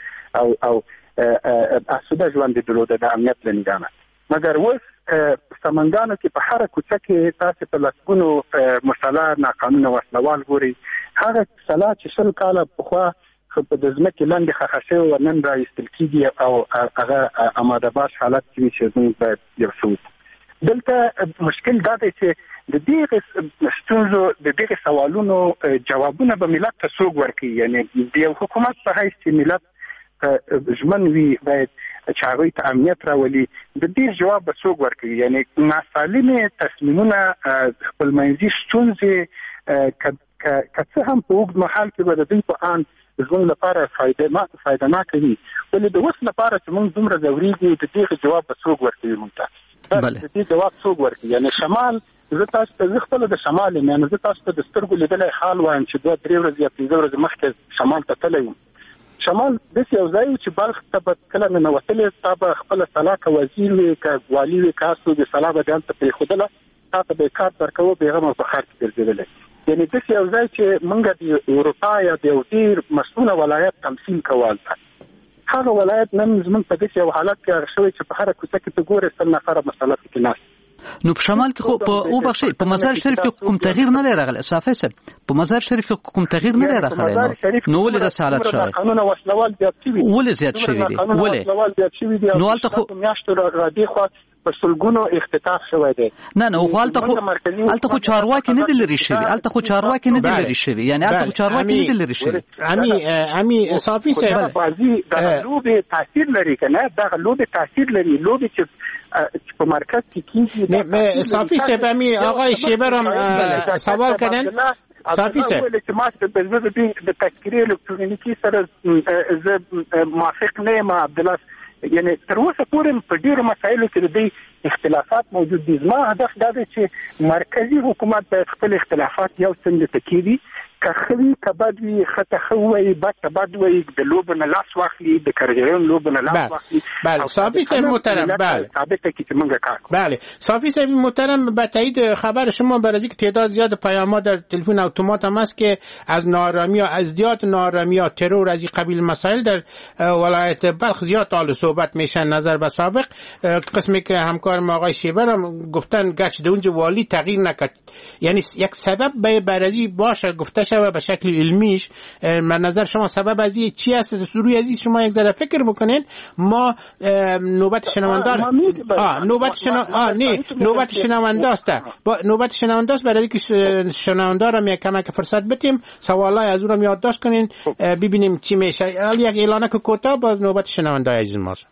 [SPEAKER 8] اسوده ژوند درلوده د امنیت له نظامه. مګر اوس سمنګانو کې په هر کوڅه کې تاسو په لسګونو مشتله ناقانونه وسلوال ګوري. هغه سلا چې شل کاله پخوا په د ځمکې لاندې ښخ شوی و نن راایستل کېږي او هغه آماده باش حالت کې چې موږ باید یو څه دلته مشکل دا دی چې د دې ستونزو د دې سوالونو جوابونه به ملت ته څوک ورکوي. یعنی د یو حکومت په حیث چې ملت ژمن وي باید چې هغوی ته امنیت راولي د دې جواب به څوک ورکوي. یعنی ناسالمې تصمیمونه خپلمنځي ستونزې که څه هم په اوږد مهال کې به د دوی په آن زموږ لپاره فایدهناکه وي ولې د اوس لپاره چې موږ دومره ځورېږو د دې جواب به څوک ورکوي موږ ته د دې جواب څوک ورکوي. یعنی شمال زه تاسو ته زه خپله د شمال یم یعنې زه تاسو ته د سترګو لیدلی حال وایم چې 2-3 ورځې یا 5 ورځې مخکې شمال ته تللی یم. شمال داسې یو ځای چې بلخ ته به کله ننوتلې تا به خپله سلا که وزیر وي که والي وي که هر څوک د سلا به دې هلته پرېښودله تا ته به یې کارت ورکوه بېغمه په ښار کې ګرځېدلی. یعنی داسې یو ځای چې موږ د اروپا یا د یو ډېر مسؤله ولایت تمثیل کوو هلته هغه ولایت نن زموږ په داسې یو حالت کې هغه شوی چې په هره کوڅه کې ته ګورې 100 نفره مسله پکې ناست.
[SPEAKER 4] نو په شمال کې خو په او بخښي په مزار شریف کې کوم تغییر نه دی راغلی صافي صاحب په مزار شریف کې کوم تغییر نه دی راغلی نو ولې د حالت شوی
[SPEAKER 8] قانون وسلوال زیات شوی
[SPEAKER 4] ولې زیات شوی دی ولې نو البته خو
[SPEAKER 8] میاشتو راځي خو په سلګونو اختطاف شوی دی
[SPEAKER 4] نه البته خو چارواکي نه دي لري شوی البته خو چارواکي نه دي لري شوی یعنی البته خو چارواکي نه دي لري شوی
[SPEAKER 6] امي صافي صاحب
[SPEAKER 8] بازي د لوبه تاثیر لري کنه دا لوبه تاثیر لري لوبه چې په مرکز کې کیږي.
[SPEAKER 6] صافي صاحب امي آقای شیبر هم سوال کردن. صافي صاحب
[SPEAKER 8] چې ما د تذکیره الکترونیکی سره زه موافق نه یم عبدالله. یعنی تر اوسه پورې په ډیرو مسایلو کې د دې اختلافات موجود دي. زما هدف دا دی چې مرکزی حکومت باید خپل اختلافات یو څنګه تکیدي که خوي که بد وي خطه خوي بد ته بد وي د لوب نه لاس واخلي د کرجرون لوب نه لاس واخلي.
[SPEAKER 6] بله صافی صاحب محترم بله
[SPEAKER 8] ثابته که موږ کار کوو.
[SPEAKER 6] بله صافی صاحب محترم به تایید خبر شما برای که تعداد زیاد پیام‌ها در تلفن اتومات هم است که از نارامی ازدیاد نارامی ترور از این قبیل مسائل در ولایت بلخ زیاد حال صحبت میشن. نظر به سابق قسمی که همکار ما آقای شیبر هم گفتن گچ در اونجا والی تغییر نکرد یعنی یک سبب برای باشه گفته شده به شکل علمیش. من نظر شما سبب از این چی است؟ روی عزیز شما یک ذره فکر بکنین. ما نوبت شنوندار نوبت شنونده است با نوبت شنونده است برای که شنوندار هم یک کمک فرصت بدیم سوالای از اون هم یادداشت کنین ببینیم چی میشه. یک اعلانه که کوتاه با نوبت شنونده عزیز ماست.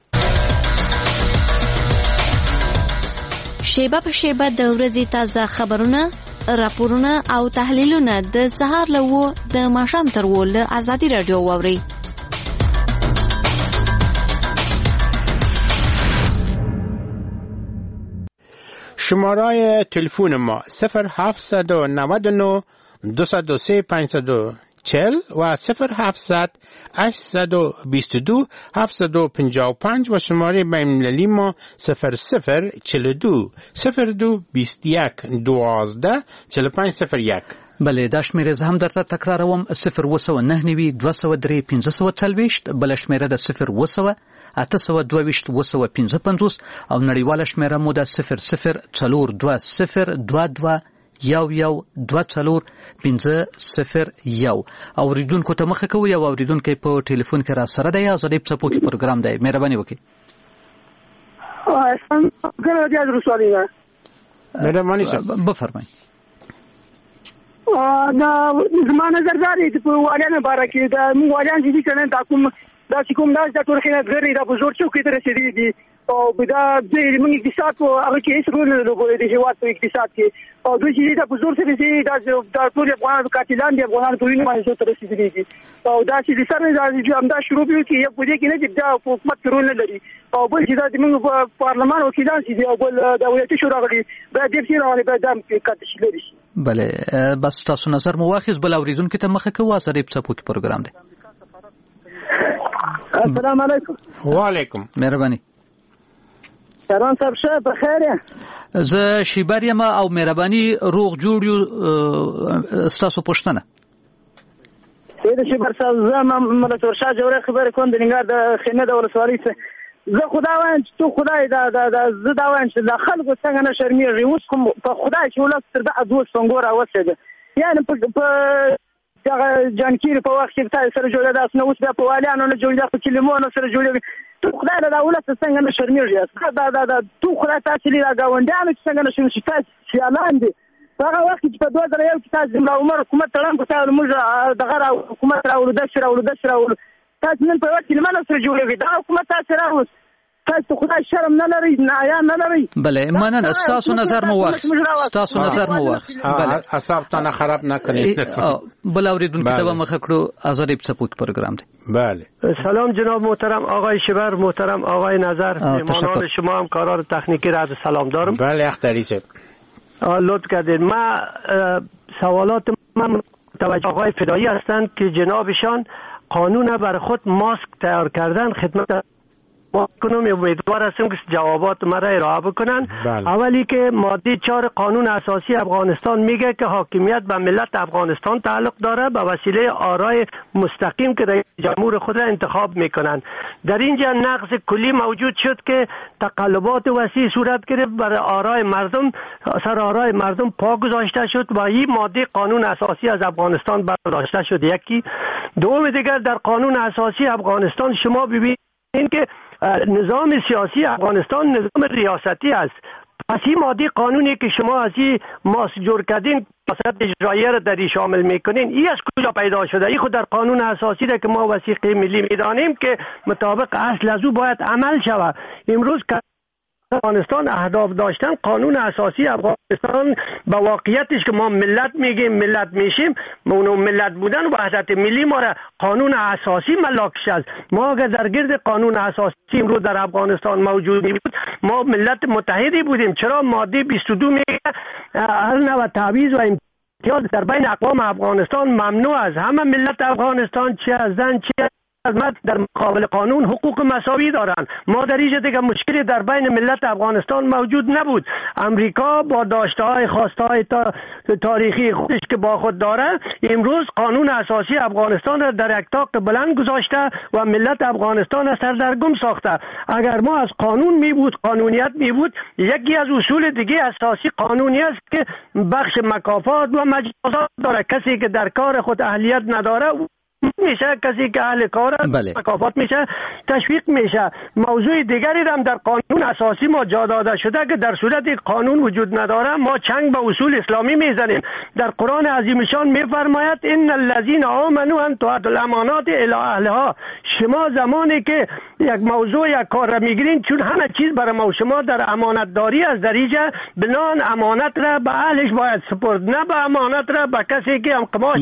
[SPEAKER 9] شیبه په شیبه د ورځې تازه خبرونه راپورونه او تحلیلونه د سهار له د ماښام تر له ازادي رادیو واوري.
[SPEAKER 6] شماره تلفن ما 0799 203 540 و 0700 822 755 و شماره بین‌المللی ما 0042 02 21 12 4501.
[SPEAKER 4] بله دا شمیره زه هم درته تکراروم 029 203 540 بل شمیره د 0 822 255 او نړیواله شمیره مو د 0042 1124 اوریدونکو ته مخه کوي او اوریدونکو په ټلیفون کې را سره دی ازادي په پوکي پروګرام دی مهرباني وکړئ.
[SPEAKER 6] مهرباني صاحب
[SPEAKER 4] بفرمایئ.
[SPEAKER 10] دا زما نظر دا دی چې په والیانو باره کې دا موږ والیان چې دي که نه دا کوم دا ټول خیانتګر دي دا په زور چوکۍ ته رسېدلي دي او دا زموږ اقتصاد په هغه کې هېڅ رول نه لوبولی د هېواد په اقتصاد کې او دوی چې دا په زور سره رسېدلي دا ټول افغانان قاتلان دي افغانان په وینو باندې زور ته رسېدلي دي او دا چې د سر همدا شروع کړي چې یو په دې کې نه چې دا په حکومت کې رول نه لري او بل چې دا زموږ پارلمان وکیلان چې دي او بل د ولایتي شورا غړي باید دې راغلي باید دا کاته شي لري.
[SPEAKER 4] بله بس تاسو نظر مو واخیست بل اوریدونکو ته مخه کوو ازادي په پوکي پروګرام دی.
[SPEAKER 10] السلام علیکم.
[SPEAKER 6] وعلیکم.
[SPEAKER 4] مهرباني.
[SPEAKER 10] سلام صاحب شه بخیر.
[SPEAKER 4] زه شیبر یم او مهرباني روغ جوړ یو ستاسو پوښتنه
[SPEAKER 10] سید شیبر صاحب زه محمد ورشاه جوړه خبره کوم د ننګر د خینه د ولسوالۍ څخه زه خدای وایم چې تو خدای دا زه دا وایم چې د خلکو څنګه نه شرمېږي اوس کوم په خدای چې ولس تر دا دوه څنګه راوځي یعنی په جانکیر په وخت کې تاسو سره جوړه داس نو اوس په والیانو نه جوړه په کلمونو سره جوړه تو خدای له ولس څنګه نه شرمېږي دا تو خدای تاسو لري غونډانو څنګه نه شرمېږي تاسو سیالان دي هغه وخت چې په 2001 کې تاسو د عمر حکومت تړم کو تاسو موږ دغه حکومت راوړو د شراو تاسو نن په وخت کې منو سره جوړوي دا حکومت تاسو راوړو تاسو خدای شرم نه لري نه یا نه لري
[SPEAKER 4] بله مننه تاسو نظر مو واخ تاسو نظر مو واخ
[SPEAKER 6] بله حساب تنه خراب نکنید
[SPEAKER 4] بل اوریدونکو ته مخه کړو آزادی سپورت پروگرام دی
[SPEAKER 11] بله سلام جناب محترم آقای شیبر محترم آقای نظر مهمانان شما هم کارار تکنیکی را سلام دارم
[SPEAKER 6] بله اختری صاحب
[SPEAKER 11] لطف کردید ما سوالات من توجه آقای فدایی هستند که جنابشان قانون بر خود ماسک تیار کردن خدمت کنم امیدوار هستم که جوابات مرا ارائه بکنن. اولی که ماده 4 قانون اساسی افغانستان میگه که حاکمیت به ملت افغانستان تعلق داره به وسیله آرای مستقیم که رئیس جمهور خود را انتخاب میکنن. در اینجا نقض کلی موجود شد که تقلبات وسیع صورت گرفت برای آرای مردم، سر آرای مردم پا گذاشته شد و این ماده قانون اساسی از افغانستان برداشته شد. یکی دوم دیگر در قانون اساسی افغانستان شما ببینید که نظام سیاسی افغانستان نظام ریاستی است. پس این ماده قانونی که شما از این ماسک جور کردین وسط اجراییه را در این شامل میکنین، این از کجا پیدا شده؟ این خود در قانون اساسی را که ما وثیقه ملی میدانیم که مطابق اصل از او باید عمل شود. امروز افغانستان اهداف داشتن، قانون اساسی افغانستان با واقعیتش که ما ملت میگیم ملت میشیم، اونو ملت بودن وحدت ملی ما را قانون اساسی ملاکش است. ما اگر در گرد قانون اساسی امروز در افغانستان موجود بود ما ملت متحدی بودیم. چرا ماده 22 میگه هر نوع تعویض و امتیاز در بین اقوام افغانستان ممنوع است. همه ملت افغانستان چه از زن چه در مقابل قانون حقوق مساوی دارند. ما در اینجا دیگه مشکلی در بین ملت افغانستان موجود نبود. امریکا با داشته‌های خواسته‌های تاریخی خودش که با خود داره امروز قانون اساسی افغانستان را در یک طاق بلند گذاشته و ملت افغانستان را سردرگم ساخته. اگر ما از قانون می بود، قانونیت می بود، یکی از اصول دیگه اساسی قانونی است که بخش مکافات و مجازات داره. کسی که در کار خود اهلیت نداره میشه، کسی که اهل کار مکافات میشه، تشویق میشه. موضوع دیگری هم در قانون اساسی ما جا داده شده که در صورت قانون وجود نداره ما چنگ به اصول اسلامی میزنیم. در قرآن عظیم شان میفرماید ان الذين آمنوا ان تؤدوا الامانات الی اهلها. شما زمانی که یک موضوع یک کار را میگیرین، چون همه چیز برای ما شما در امانت داری از دریجه بنان امانت را به اهلش باید سپرد، نه به امانت را به کسی که هم قماش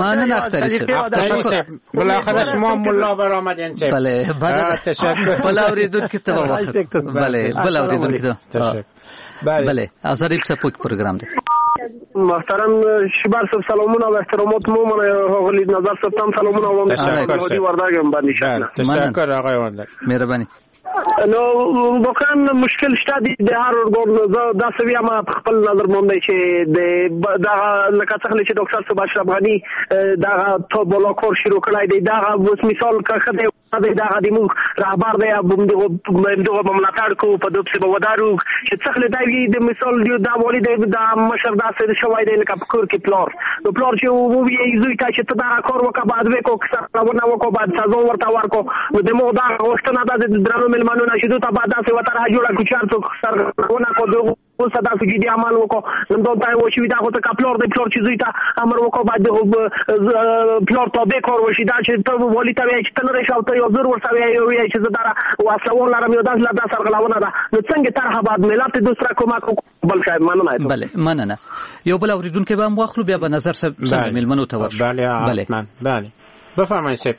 [SPEAKER 6] بالاخره شما ملا برآمدین.
[SPEAKER 4] بله تشکر. بله اوریدون که تو وقت بله اوریدون که تو بله آزادی سپورت پروگرام دی.
[SPEAKER 12] محترم شیبر صاحب سلامونه و احترامات مو من آقای نظر صاحب تام سلامونه و مهدی ورداگم باندې شکر.
[SPEAKER 6] تشکر آقای ورداگ.
[SPEAKER 4] مهرباني.
[SPEAKER 12] نو واقعا مشکل شته د هر ورګور دا سوي ما خپل نظر مونږ چې دا لکه څنګه چې ډاکټر صاحب اشرف غنی دا ته بولا کور شروع کړای دی، دا اوس مثال کخه دی دا د مو رهبر دی بمدغه مملکت کو په دوب څه ودارو چې څخه دی د مثال دی دا ولی دی دا مشر دا څه شوی دی لکه کور کې پلار چې وو یې زوی ته چې ته دا کار وکړه بعد وکړو څه ونه وکړو بعد سزا ورته ورکو د مو دا غوښتنه د درنو ملمنو نشو ته بعد څه وته راجوړه کوچار څو سرونه کو دغه صدا سجدي عمل وکړو نن دا وو چې دا خو ته پلار دی پلار چې زوی ته امر وکړو بعد پلار تابع کار وشي دا چې ته ولی ته چې ته نه شاوته یو زور ورته وی چې زدارا واسلو لرم یو داس لا سرغلاونه ده نو څنګه طرح بعد ملت دوسرا کومه بل شاید مننه.
[SPEAKER 4] بله مننه. یو بل اوریدونکو به هم واخلو بیا به نظر څنګه ملمنو ته ورشو.
[SPEAKER 6] بله بفرمایئ سید.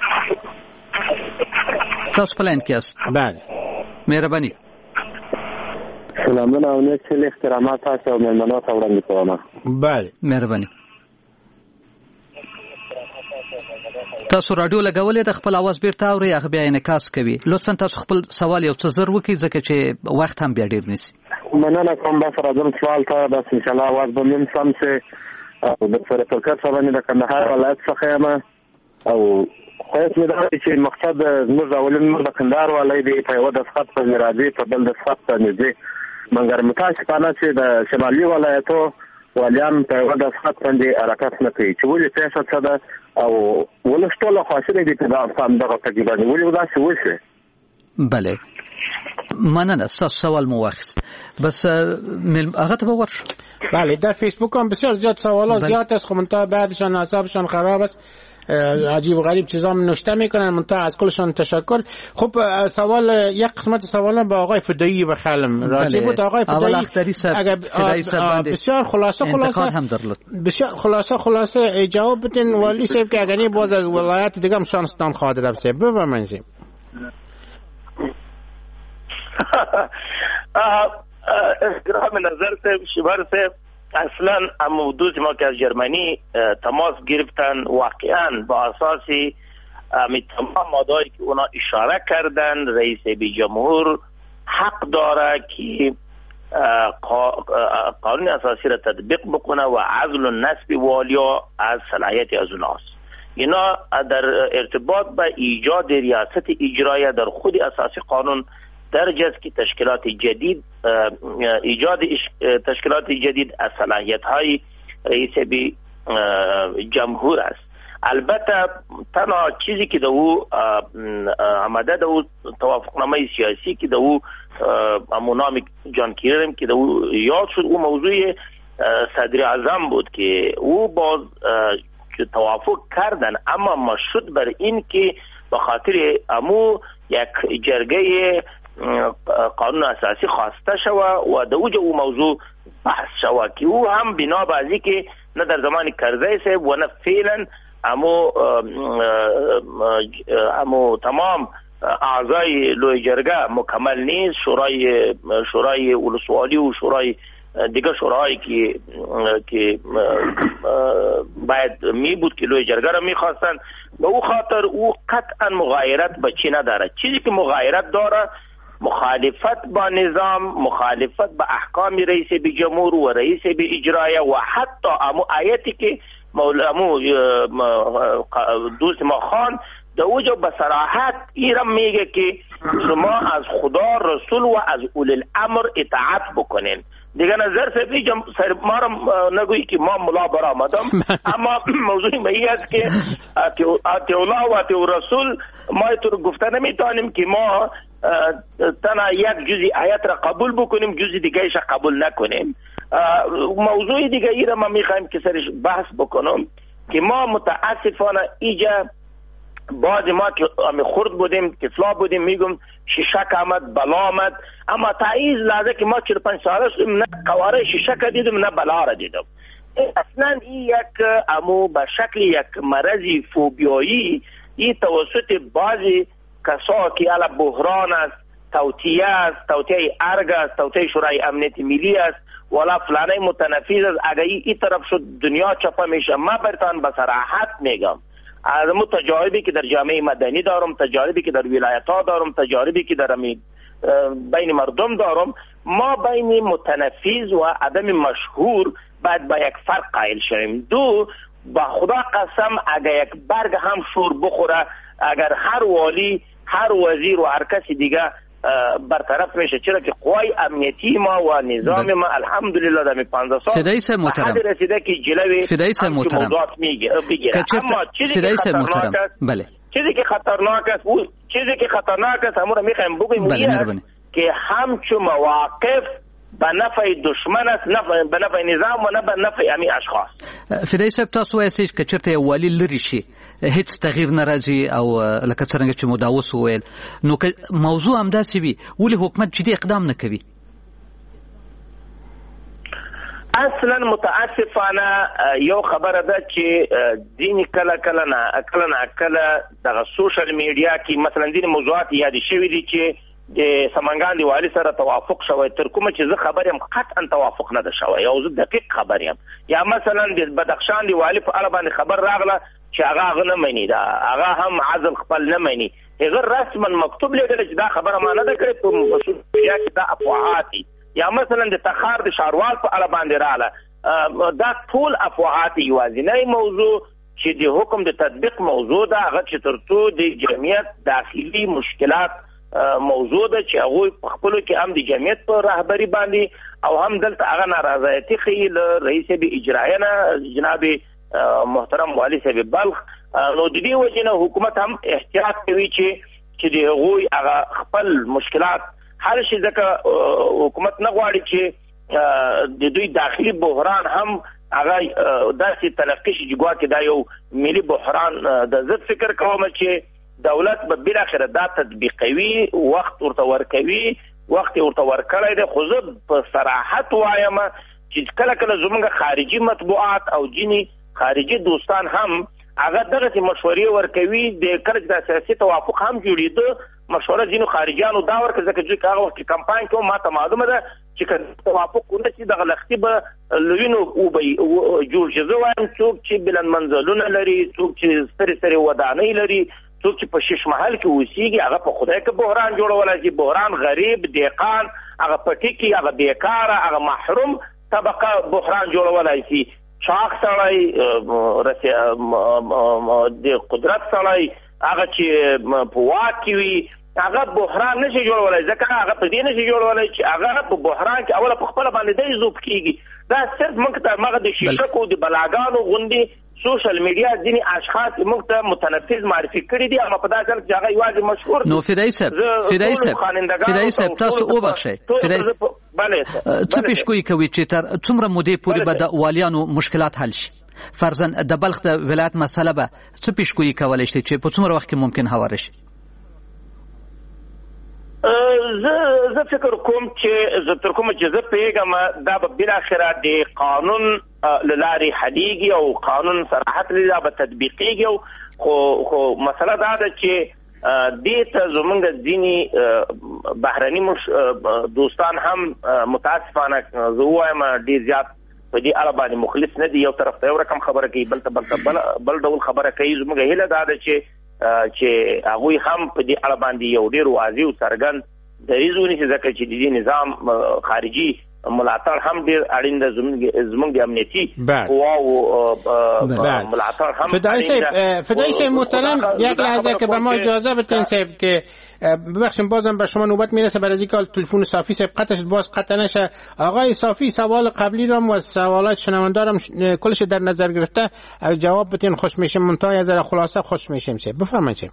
[SPEAKER 4] تاسو پلان کې است.
[SPEAKER 6] بله
[SPEAKER 4] مهرباني.
[SPEAKER 13] سلامونه او نیک احترامات تاسو او ملمنو ته وړاندې کوم.
[SPEAKER 6] بله
[SPEAKER 4] مهرباني. تاسو رادیو لګولې د خپل आवाज بیرته اوري هغه بیا انعکاس کوي. لطفا تاسو خپل سوال یو څه زر وکړئ ځکه چې وخت هم بیا ډیر نیسي.
[SPEAKER 13] مننه کوم. بس راځم سوال ته. بس ان شاء الله आवाज به مم سم سي. او د سره ترکر سره د کندهار ولایت څخه یم او خو څه دا چې مقصد موږ اولین د کندهار ولایت دی په یو د سخت په راځي په بل د سخت باندې منګر متاسفانه چې د شمالي ولایتو ولیان په یو د سخت باندې حرکت نه کوي چې ولې پیسې څه ده او ولښتله خاصه دي په افغان دغه تجربه ولې دا څه وشه.
[SPEAKER 4] بله مننه. سوال مو واخیست بس هغه ته ورش.
[SPEAKER 6] بله در فیسبوک هم بسیار زیاد سوالات زیاد است. خب منتها بعدشان اعصابشان خراب است، عجیب و غریب چیزا نوشته میکنن. منتها از کلشان تشکر. خب سوال یک قسمت سوالا با آقای فدایی بخلم راجع بود. آقای فدایی بسیار خلاصه جواب بدین ولی صاحب که اگه باز از ولایت دیگه هم شانستان خواهد رفته بفرمایید.
[SPEAKER 7] احترام نظر سے شبر سے اصلا موضوع ما که از جرمنی تماس گرفتن واقعا با اساسی تمام مادهایی که اونا اشاره کردن رئیس بی جمهور حق داره که قانون اساسی را تطبیق بکنه و عزل و نصب والیا از صلاحیت از اوناست. اینا در ارتباط به ایجاد ریاست اجرایی در خود اساسی قانون درج است که تشکیلات جدید ایجاد تشکیلات جدید از صلاحیت‌های رئیس بی جمهور است. البته تنها چیزی که دو آمده دو توافقنامه سیاسی که دو نام جان کیرم که دو یاد شد او موضوع صدر اعظم بود که او باز توافق کردن اما مشروط بر این که به خاطر امو یک جرگه قانون اساسی خواسته شوه و در اوج او موضوع بحث شوه که او هم بنا بازی که نه در زمان کرزی صاحب و نه فعلا امو تمام اعضای لوی جرگه مکمل نیست. شورای ولسوالی و شورای دیگه شورایی که باید می بود که لوی جرگه را میخواستن به او خاطر او قطعا مغایرت به چی نداره. چیزی که مغایرت داره مخالفت با نظام، مخالفت با احکام رئیس بی جمهور و رئیس بی اجرایه و حتی امو آیتی که امو دوست ما خان در اوجا به صراحت ایرم میگه که شما از خدا رسول و از اول الامر اطاعت بکنین. دیگه نظر سر ما را نگویی که ما ملا برآمدم اما موضوع به این است که اطیع الله و اطیع رسول ما تو گفته نمیتونیم که ما تنها یک جزئی آیت را قبول بکنیم جزئی دیگه ایش قبول نکنیم. موضوع دیگه ای را ما میخوایم که سرش بحث بکنم که ما متاسفانه ایجا بعض ما که خرد بودیم طفلا بودیم میگم شیشک آمد بلا آمد اما تا این لحظه که ما 45 ساله شدیم نه قواره شیشک دیدم نه بلا را دیدم. اصلا این یک امو به شکل یک مرضی فوبیایی این توسط بعضی کسا که علا بحران است، توطیه است، توطیه ارگ است، توطیه شورای امنیت ملی است ولا فلانه متنفیذ است. اگر این طرف شد دنیا چپا میشه. ما برتان به صراحت میگم از تجاربی که در جامعه مدنی دارم، تجاربی که در ولایت ها دارم، تجاربی که در بین مردم دارم، ما بین متنفیذ و عدم مشهور باید با یک فرق قائل شویم. دو با خدا قسم اگر یک برگ هم شور بخوره اگر هر والی هر وزیر و هر کسی دیگه برطرف میشه. چرا که قوای امنیتی ما و نظام ما الحمدلله در 15 سال حد رسیده که جلوی موضوعات بگیره. اما چیزی که خطرناک است چیزی که خطرناک است همون رو میخوایم بگویم که همچون مواقف به نفع دشمن است، به نفع نظام و نه به نفع امی اشخاص.
[SPEAKER 4] فدای صاحب تاسو وایي چې چرته یو والی لري شي هیڅ تغییر ناراضي او لکه څنګه چې مداوس وویل نو که موضوع همداسې وي ولې حکومت جدي اقدام نه کوي؟
[SPEAKER 7] اصلا متاسفانه یو خبره ده چې دین کله نه دغه سوشل میډیا کې مثلا دین موضوعات یاد شوی دي چې د سمنګان دی والی سره توافق شوی تر کومه چې زه خبرم قطعا توافق نه ده شوی او زه دقیق خبرم. یا مثلا د بدخشان دی والی په اړه باندې خبر راغله چې هغه نه مانی دا هغه هم عزل خپل نه مانی هغه رسما مکتوب لیدل چې دا خبره ما نه ده کړې په مسؤلیت کې دا افواهات یا مثلا د تخار د ښاروال په اړه باندې رااله، دا ټول افواهات یوازینی موضوع چې د حکم د تطبیق موضوع ده، هغه چې تر څو د جمعیت داخلي مشکلات موضوع ده چې هغوی په خپلو کې هم د جمعیت په رهبري باندې او هم دلته هغه نارضایتي ښیي له رئیس اجرایه نه جناب محترم والي صاحب بلخ، نو د دې وجې نه حکومت هم احتیاط کوي چې د هغوی هغه خپل مشکلات حل شي، ځکه حکومت نه غواړي چې د دوی داخلي بحران هم هغه داسې تلقي شي چې ګواکې دا یو ملي بحران د ضد فکر کوم چې دولت به بالاخره دا تطبیقوي، وخت ورته ورکوي، وخت ورته ورکړی دی. خو زه په صراحت وایم چې کله کله زموږ خارجي مطبوعات او ځینې خارجي دوستان هم هغه دغسې مشورې ورکوي، د کله چې دا سیاسي توافق هم جوړېده مشوره ځینو خارجیانو دا ورکړه، ځکه چې هغه وخت کې کمپاین کوم ماته معلومه ده چې که توافق ونه شي دغه لښتي به لوینو جوړ شي. زه وایم څوک چې بلند منزلونه لري، څوک چې سترې سترې ودانۍ لري، څوک چې په شیش محل کې اوسېږي، هغه په خدای کې بحران جوړولی شي. بحران غریب، دهقان، هغه پټي هغه بیکاره، هغه محروم طبقه بحران جوړولی شي. چاق سړی، د قدرت سړی، هغه چې په واک کې وي، هغه بحران نشي جوړولی، ځکه هغه په دې نشي جوړولی چې هغه په بحران کې اوله په خپله باندې دی زوب کېږي. دا صرف موږ ته هغه د شیشکو د بلاګانو غوندې سوشل میډیا ځینې اشخاص موږ ته متنفذ معرفي کړي دي، اما په دا ځل چې هغه یوازې مشهور دي.
[SPEAKER 4] نو فدایي صاحب تاسو وبخښئ، څه پیشګویي کوي چې تر څومره مودې پورې به د والیانو مشکلات حل شي؟ فرضاً د بلخ د ولایت مسله به څه پیشګویي کولی شي چې په څومره وخت کې ممکن هواره شي؟
[SPEAKER 7] زه فکر کوم چې تر کومه چې زه پوهېږم دا به بالاخره د قانون له لارې حلیږي او قانون صراحت لري، به تطبیقېږي. خو مسله دا ده چې دې ته زموږ ځینې بهرني دوستان هم متاسفانه زه ووایم ډېر زیات په دې اړه باندې مخلص نه دي. یو طرف ته یو رقم خبره کوي، بل ته بل ډول خبره کوي. زموږ هیله دا ده چې هغوی هم په دې اړه باندې یو ډېر واضح او څرګند دریځ ونیسي، ځکه چې د دې نظام خارجي ملاتړ هم ډېر اړین ده. زموږ د امنیتي قواو ملاتړ هم.
[SPEAKER 6] فدایی صاحب محترم، یک لحظه که به ما اجازه بدین صاحب که ببخشیم بازم به شما نوبت میرسه، برای اینکه تلفن صافی صاحب قطع شد، باز قطع نشه. آقای صافی سوال قبلی رو و سوالات شنونده رو کلش در نظر گرفته جواب بدین، خوش میشیم. منتها از خلاصه خوش میشیم. بفرمایید.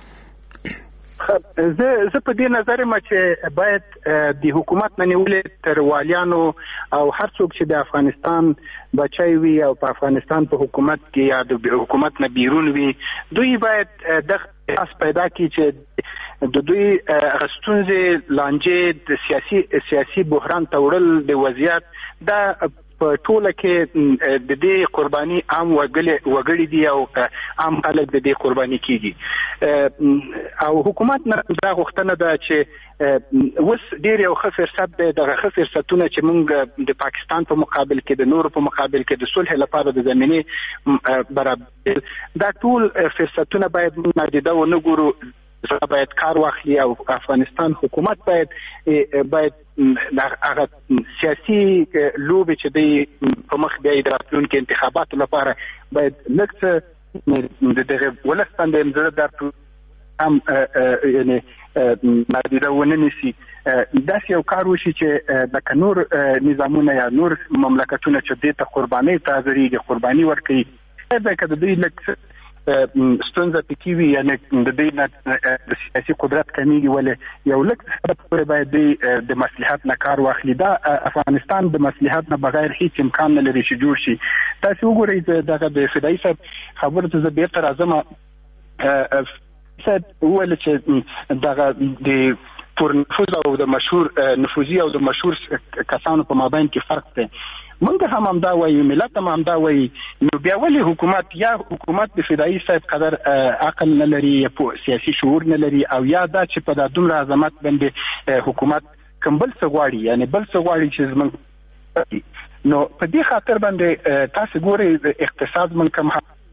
[SPEAKER 8] زه په دې نظر ما چې باید د حکومت نه نیولې تر والیانو او هر څوک چې د افغانستان بچی وي او په افغانستان په حکومت کې یا د حکومت نه بیرون وي، دوی باید د احساس پیدا کړي چې د دوی ستونزې لانجې د سیاسي بحران ته وړل د وضعیت دا په ټوله کې د دې قرباني عام وګړي دي او عام خلک د دې قرباني کیږي. او حکومت نه دا غوښتنه ده چې اوس ډېر یو ښه فرصت دی، دغه ښه فرصتونه چې موږ د پاکستان په مقابل کې د نورو په مقابل کې د صلح لپاره د زمینې برابر، دا ټول فرصتونه باید موږ نادیده ونه ګورو. باید کار واخلي او افغانستان حکومت باید هغه سیاسي لوبې چې دی په مخ بیا د راتلونکي انتخاباتو لپاره باید لږ څه د دغه ولستان د امزده در هم یعنی نادیده ونه نیسي. داسې یو کار وشي چې لکه نور نظامونه یا نور مملکتونه چې دې ته قربانۍ ته حاضرېږي، قرباني ورکوي، باید که د دوی لږ ستونزه پکې وي، یعنې د دوی نه د سیاسي قدرت کمیږي، ولې یو لږ سره پورې باید دوی د مصلحت نه کار واخلي. دا افغانستان د مصلحت نه بغیر هیڅ امکان نه لري چې جوړ شي. تاسې وګورئ دغه د فدایي صاحب خبرو ته زه بیرته راځم. صاحب وویل چې دغه د پرنفوذ او د مشهور نفوذي او د مشهور کسانو په مابین کې فرق دی. موږ هم همدا وایو، ملت هم همدا وایي. نو بیا ولې حکومت د فدایي صاحب قدر عقل نه لري یا سیاسي شعور نه لري، او یا دا چې په دا دومره عظمت باندې حکومت کوم بل څه غواړي، یعنی بل څه غواړي چې زموږ نو په دې خاطر باندې تاسو ګورئ اقتصاد موږ کوم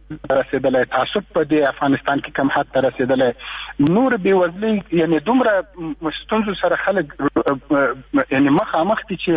[SPEAKER 8] رسیدلې، تعصب په دې افغانستان کې کم حد ته رسیدلې، نور بیوزلي یعنی دومره ستونزو سره خلک یعنی مخامخ دي چې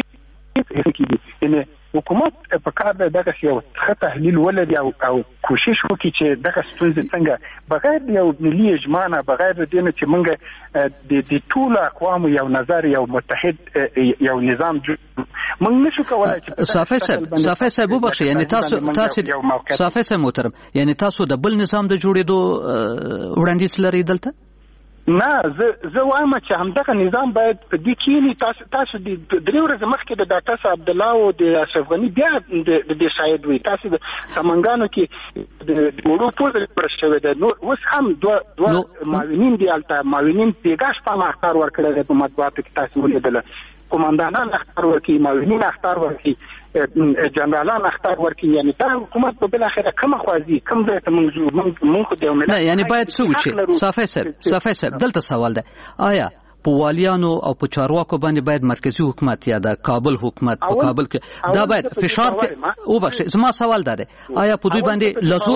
[SPEAKER 8] یعنی حکومت په کار د دغه یو ښه تحلیل ولري او کوشش وکړي چې دغه ستونزې څنګه بغیر د یو ملي اجماع نه، بغیر د دې نه چې موږ د ټولو اقوامو یو نظر، یو متحد یو نظام موږ نشو کولای چې
[SPEAKER 4] صافی صاحب وبخښئ، یعنی تاسو صافی صاحب محترم، یعنی تاسو د بل نظام د جوړېدو وړاندیز لرئ دلته؟
[SPEAKER 8] نه، زه وایم چې همدغه نظام باید په دې کې تاسو د درې ورځې مخکې د ډاکټر صاحب عبدالله او د اشرف غني بیا د شاهد وي، تاسو د سمنګانو کې د وړو پوزې پر شوې ده، نو اوس هم دوه معاونین دي، البته معاونین پیګاش په اختار ورکړل د مطبوعاتو کې تاسو ولیدل، قوماندانان اختار ورکړي، معاونین اختار ورکړي، جنرالان اختار ورکړي، یعنی دا حکومت په بل اخره کومه خوازي کوم ځای ته موږ خو د ملت
[SPEAKER 4] نه، یعنی باید څه وشي؟ صافی صاحب دلته سوال ده، آیا په والیانو او په چارواکو باندې باید مرکزی حکومت یا د کابل حکومت په کابل کې دا باید فشار وبخښئ، زما سوال ده آیا په دوی باندې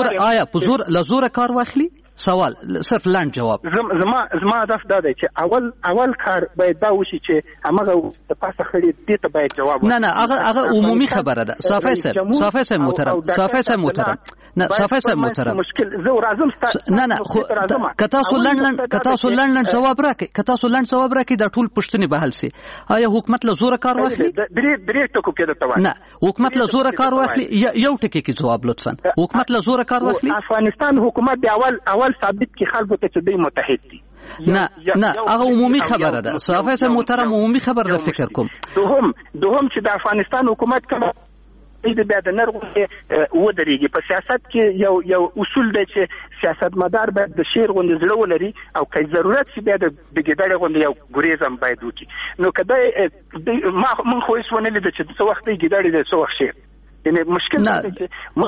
[SPEAKER 4] لزور کار واخلي؟ سوال صرف لاند جواب.
[SPEAKER 8] زما هدف دا دی چې اول کار باید دا وشي چې هغه د پاسه خړې دې ته باید جواب.
[SPEAKER 4] نه هغه عمومي خبره ده. صافی صاحب محترم نه صافی صاحب محترم
[SPEAKER 8] مشکل زه راځم
[SPEAKER 4] نه کتا سو لند جواب راکې دا ټول پښتني بحال سي. آیا حکومت له زور کار واخلي؟
[SPEAKER 8] درې ټکو کې د توان
[SPEAKER 4] نه حکومت له زور کار واخلي. یو ټکی کې جواب لطفا. حکومت له زور کار واخلي؟
[SPEAKER 8] افغانستان حکومت دی اول ثابت کی خلکو ته چې دوی متحد دي.
[SPEAKER 4] نه هغه عمومي خبره ده. صافی صاحب محترم عمومي خبره ده فکر کوم.
[SPEAKER 8] دوهم چې د افغانستان حکومت کوم د بیا د نرغه ودرېږي په سیاست کې یو اصول دی چې سیاستمدار باید د شیر غوندې زړه ولري او که ضرورت شي بیا د ګیدړې غوندې یو ګریزم باید وکړي. نو کله من خو هیڅ ونه لیدل چې څه وخت ګیدړې دی څه وخت شیر. یعنی مشکل دی چې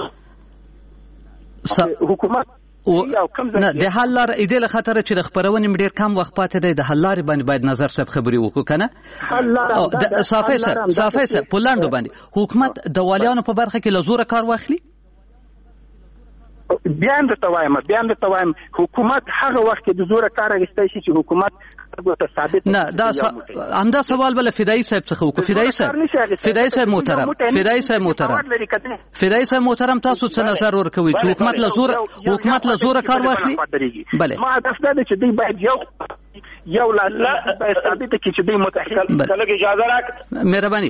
[SPEAKER 8] حکومت
[SPEAKER 4] نه د حل لار ایدې له خاطر چې د خبرونې ډېر کم وخت پاتې دی د حل لارې باندې باید نظر صاحب خبري وکړو کنه. صافی صاحب په لاندو باندې حکومت د والیانو په برخه کې له زوره کار واخلي.
[SPEAKER 8] بیان د توایم حکومت هغه وخت د زوره کار اخیستی شي چې حکومت
[SPEAKER 4] نه دا همدا سوال بل فدایي صاحب څخه وکړو. فدایي صاحب محترم تاسو څه نظر ورکوي چې حکومت له زوره کار واخلي؟ بله
[SPEAKER 8] ما هدف دا دی چې دوی باید یو لا ثابت کړي چې دوی متحد.
[SPEAKER 7] کله اجازه راک
[SPEAKER 4] مهرباني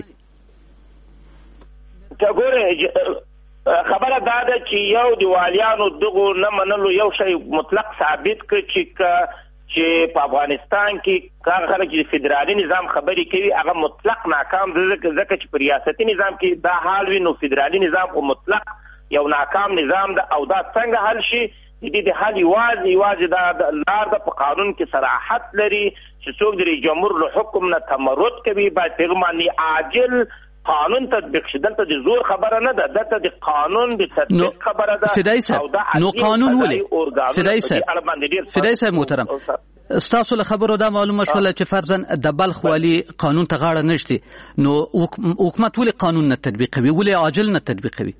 [SPEAKER 7] ته ګوره خبره دا ده چې یو دیوالیانو دغه نه منلو یو شی مطلق ثابت کړي چې په افغانستان کې کار خلک چې فدرالي نظام خبري کوي هغه مطلق ناکام ځکه چې په ریاستي نظام کې دا حال وي. نو فدرالي نظام او مطلق یو ناکام نظام ده او دا څنګه حل شي؟ د حل یوازې دا لار ده په قانون کې صراحت لري چې څوک د جمهور له حکم نه تمرد کوي باید پیغماني عاجل قانون تطبیق شي. دلته د زور خبره نه ده، دلته د قانون د تطبیق خبره ده.
[SPEAKER 4] فدایي صاحب نو قانون ولې فدایي صاحب محترم ستاسو له خبرو دا معلومه شوله چې فرضاً د بلخ والی قانون ته غاړه نشته، نو حکومت ولې قانون نه تطبیقوي؟ ولې عاجل نه تطبیقوي؟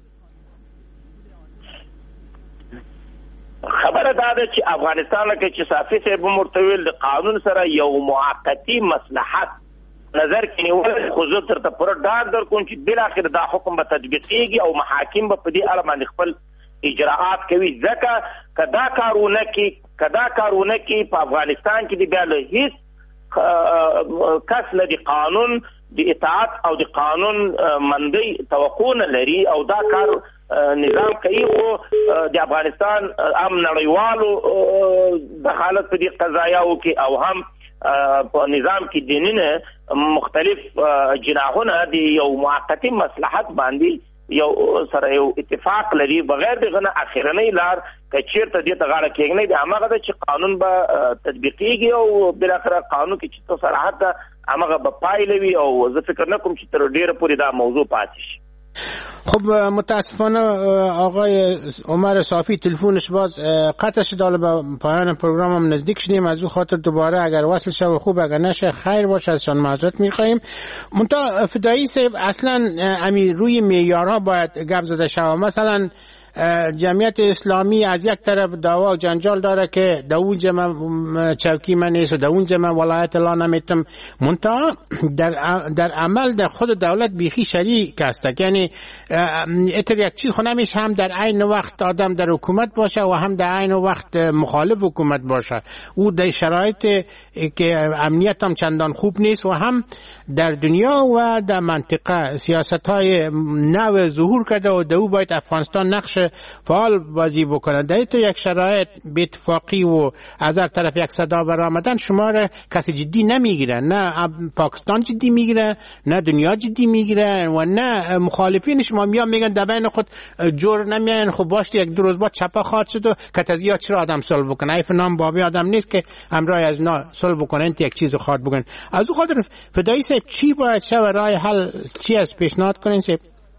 [SPEAKER 7] خبره دا ده چې افغانستان کې چې صافي صاحب مرتویل د قانون سره یو موقتی مصلحت نظر کې نیول خو زه ترته پوره ډاډ درکوم چې بالاخره دا حکم به تطبیقېږي او محاکم به په دې اړه باندې خپل اجراءات کوي. ځکه کدا کارونه کې په افغانستان کې د بیا له هیڅ کس نه د قانون د اطاعت او د قانون مندۍ توقع نه لري او دا کار نظام کوي. خو د افغانستان هم نړیوالو دخالت په دې قضایاو کې او هم په نظام کې دینونه مختلف جناحونه د یو موقتی مصلحت باندې یو سره یو اتفاق لري بغیر دغه نه اخرنۍ لار کچیرته دې ته غاړه کېږي د هغه چې قانون به تطبیقېږي او بلاخره قانون کې چې صراحت هغه به پایلوي او زه فکر نه کوم چې تر ډیره پورې دا موضوع پاتې شي.
[SPEAKER 6] خب متاسفانه آقای عمر صافی تلفنش باز قطع شد. حالا به پایان پروگرامم نزدیک شدیم، از او خاطر دوباره اگر وصل شد خوب، اگر نشه خیر باشه ازشان معذرت میخواهیم. منتها فدایی صاحب اصلا روی معیارها باید گپ زده شود. مثلا جمعیت اسلامی از یک طرف دعوا و جنجال داره که در اونجا من چوکی من نیست و در اونجا من ولایت لا نمیتم، منتها در عمل در خود دولت بیخی شریک است. یعنی اتر یک چیز خود نمیشه هم در عین وقت آدم در حکومت باشه و هم در عین وقت مخالف حکومت باشه. او در شرایط که امنیت هم چندان خوب نیست و هم در دنیا و در منطقه سیاست های نو ظهور کرده و دو باید افغانستان نقش فعال بازی بکنه. در این یک شرایط به اتفاقی و از هر طرف یک صدا برآمدن شما را کسی جدی نمیگیره، نه پاکستان جدی میگیره، نه دنیا جدی میگیره و نه مخالفین شما میگن در بین خود جور نمیان. خب باشه یک دو روز بعد چپا خواهد شد و کتازیا چرا آدم صلح بکنه؟ ایف نام بابی آدم نیست که امرای از نا صلح بکنه، انت یک چیز خواهد بکنه. از او خاطر فدایی صاحب چی باید شد رای حل چی از پیشنهاد کنین صاحب؟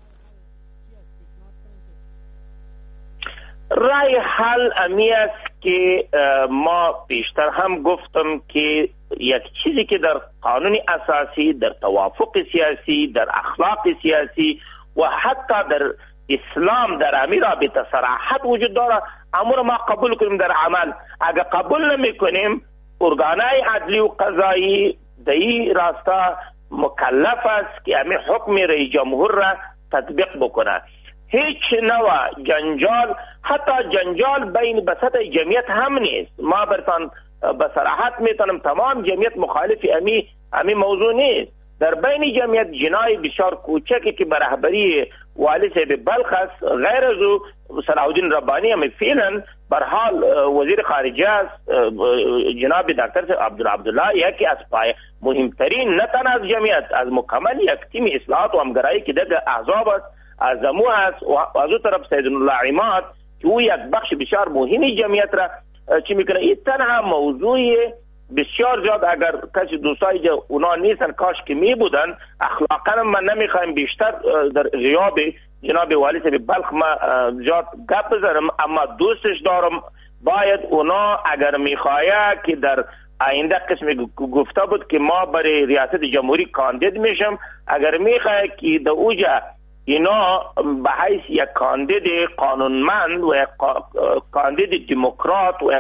[SPEAKER 7] رای حل امی است که ما بیشتر هم گفتم که یک چیزی که در قانون اساسی، در توافق سیاسی، در اخلاق سیاسی و حتی در اسلام در امی رابطه صراحت وجود داره، امور ما قبول کنیم در عمل. اگر قبول نمی کنیم ارگانهای عدلی و قضایی دایی راستا مکلف است که امی حکم رئیس جمهور را تطبیق بکنه. هیچ نوع جنجال، حتی جنجال بین بسط جمعیت هم نیست. ما برتان بصراحت میتونم تمام جمعیت مخالف امی موضوع نیست. در بین جمعیت جنای بسیار کوچکی که به رهبری والی صاحب بلخ است، غیر از صلاح الدین ربانی هم فعلا بر حال وزیر خارجه است، جناب دکتر عبدالله یکی از مهمترین نه تنها از جمعیت، از مکمل یک تیم اصلاحات و همگرایی که در احزاب است، از امو هست و از او طرف سید الله عماد که او یک بخش بسیار مهمی جمعیت را چی میکنه. این تنها موضوع بسیار زیاد اگر کسی دوستای اونا نیستن کاش که می بودن. اخلاقا من نمیخوایم بیشتر در غیاب جناب والی صاحب بلخ ما زیاد گپ بزنم، اما دوستش دارم. باید اونا اگر میخواه که در آینده قسم گفته بود که ما برای ریاست جمهوری کاندید میشم، اگر میخواه که در اوجا اینا به حیث یک کاندید قانونمند و یک کاندید دموکرات و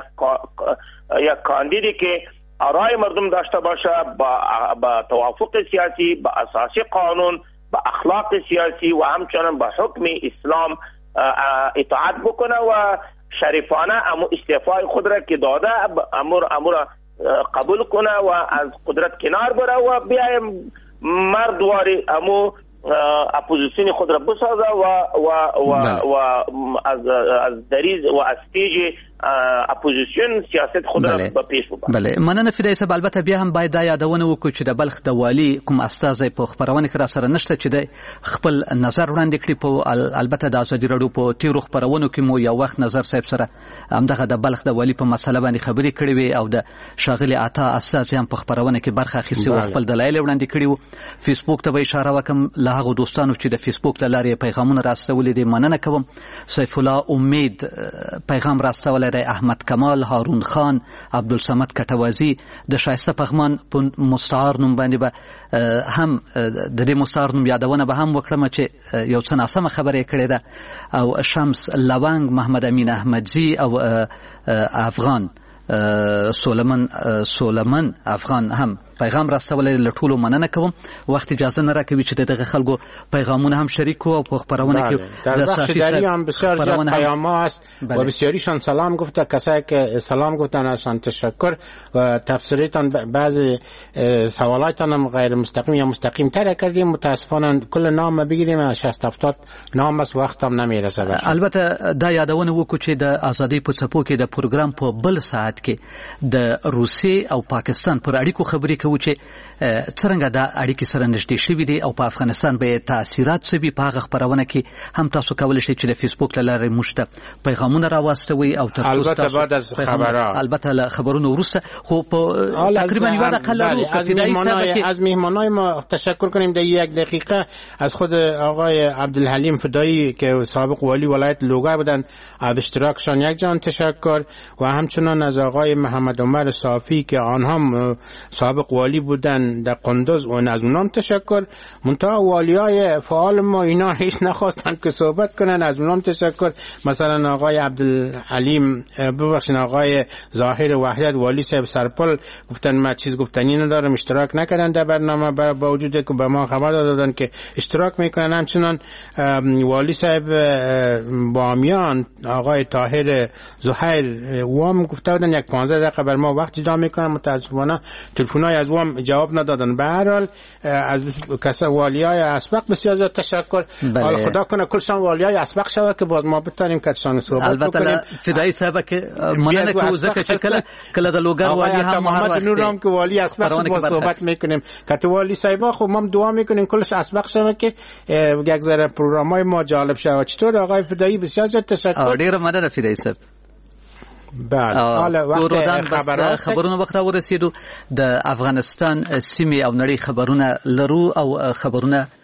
[SPEAKER 7] یک کاندیدی که آرای مردم داشته باشه، با توافق سیاسی، با اساسی قانون، با اخلاق سیاسی و همچنان با حکم اسلام اطاعت بکنه و شریفانه امو استعفای خود را که داده امور قبول کنه و از قدرت کنار بره و بیایم مردواری امو اپوزیسیون خود را بسازه و از دریز و از پیج اپوزیسیون سیاست خود را به پیش ببره.
[SPEAKER 4] بله، مننه فدای صاحب. البته بیا هم باید دا یادونه وکړو چې د بلخ د والی کوم استازی په خبرونه کې را سره نشته چې د خپل نظر وړاندې کړي. په البته د ازادي راډیو په تیرو خبرونو کې مو یو وخت نظر صاحب سره همدغه د بلخ د والی په مسله باندې خبرې کړې وي او د شاغلي عطا استازی هم په خبرونه کې برخه اخیستې او خپل دلایل وړاندې کړي وو. فیسبوک ته به اشاره وکم له هغه دوستانو چې د فیسبوک له لارې پیغامونه راستولې دي، مننه کوم. سیف الله امید پیغام راستولی دی، احمد کمال، هارون خان، عبدالصمد کټوازی د شایسته پغمان په مستعار نوم باندې به هم د دې مستعار نوم یادونه به هم وکړم چې یو څه ناسمه خبره یې کړې ده، او شمس لونګ، محمد امین احمدزی او افغان سولمن افغان هم پیغام راستولی. له ټولو مننه کوم. وخت اجازه نه راکوي چې دغه خلکو پیغامونه هم شریک کو او په خبرونه کې
[SPEAKER 6] در بخش دری هم بسیار زیاد پیام است و بسیاریشان سلام گفته. کسایی که سلام گفتن ازشان تشکر و تفسیرتان بعضی سوالاتان هم غیر مستقیم یا مستقیم تر کردیم. متاسفانه کل نام بگیریم 60-70 نام است، وخت هم نمیرسه.
[SPEAKER 4] البته دا یادونه وکړو چې د ازادي په څپو کې د پروګرام په بل ساعت کې د روسیې او پاکستان پر اړیکو خبرې کوو چې څرنګه دا اړیکې سره نږدې شوي دي او په افغانستان به تاثیرات څه وي. په هغه خبرونه کې هم تاسو کولی شئ چې د فیسبوک له لارې موږ ته پیغامونه راواستوئ او تر څو
[SPEAKER 6] البته بعد از خبرها،
[SPEAKER 4] البته له خبرونو وروسته. خو په تقریبا یوه دقیقه لرو
[SPEAKER 6] از میهمانای ما تشکر کنیم. در یک دقیقه از خود آقای عبدالحلیم فدایی که سابق والی ولایت لوگر بودن از اشتراکشان یک جان تشکر و همچنان از آقای محمد عمر صافی که آنها سابق والی بودن در قندوز و از اونام تشکر. منتها والیای فعال ما اینا هیچ نخواستن که صحبت کنن، از اونام تشکر. مثلا آقای عبدالحلیم آقای ظاهر وحدت والی صاحب سرپل گفتن من چیز گفتنی ندارم، اشتراک نکردن در برنامه با وجود که به ما خبر دادن که اشتراک میکنن. همچنان والی صاحب بامیان آقای طاهر زهیر وام گفته بودن یک 15 دقیقه بر ما وقت جدا میکنن، متاسفانه تلفن‌های از وام جواب ندادن. به هر حال از کسا والیای اسبق بسیار زیاد تشکر. حال خدا کنه کلشان والیای اسبق شوه که باز ما بتونیم کسان صحبت بکنیم.
[SPEAKER 4] البته فدای صاحب که مننه که وزکه چې کله د لوګر والی هم
[SPEAKER 6] محمد نورام که والی اسبق باز صحبت میکنیم. که والی صاحب خب ما دعا میکنیم کلش اسبق شوه که یک ذره پروگرامای ما جالب شوه. چطور آقای فدایی؟ بسیار زیاد تشکر.
[SPEAKER 4] ډیر مننه فدایی صاحب.
[SPEAKER 6] بله وقت
[SPEAKER 4] خبرونه وخت ورسېدو. د افغانستان سیمې او نړۍ خبرونه لرو او خبرونه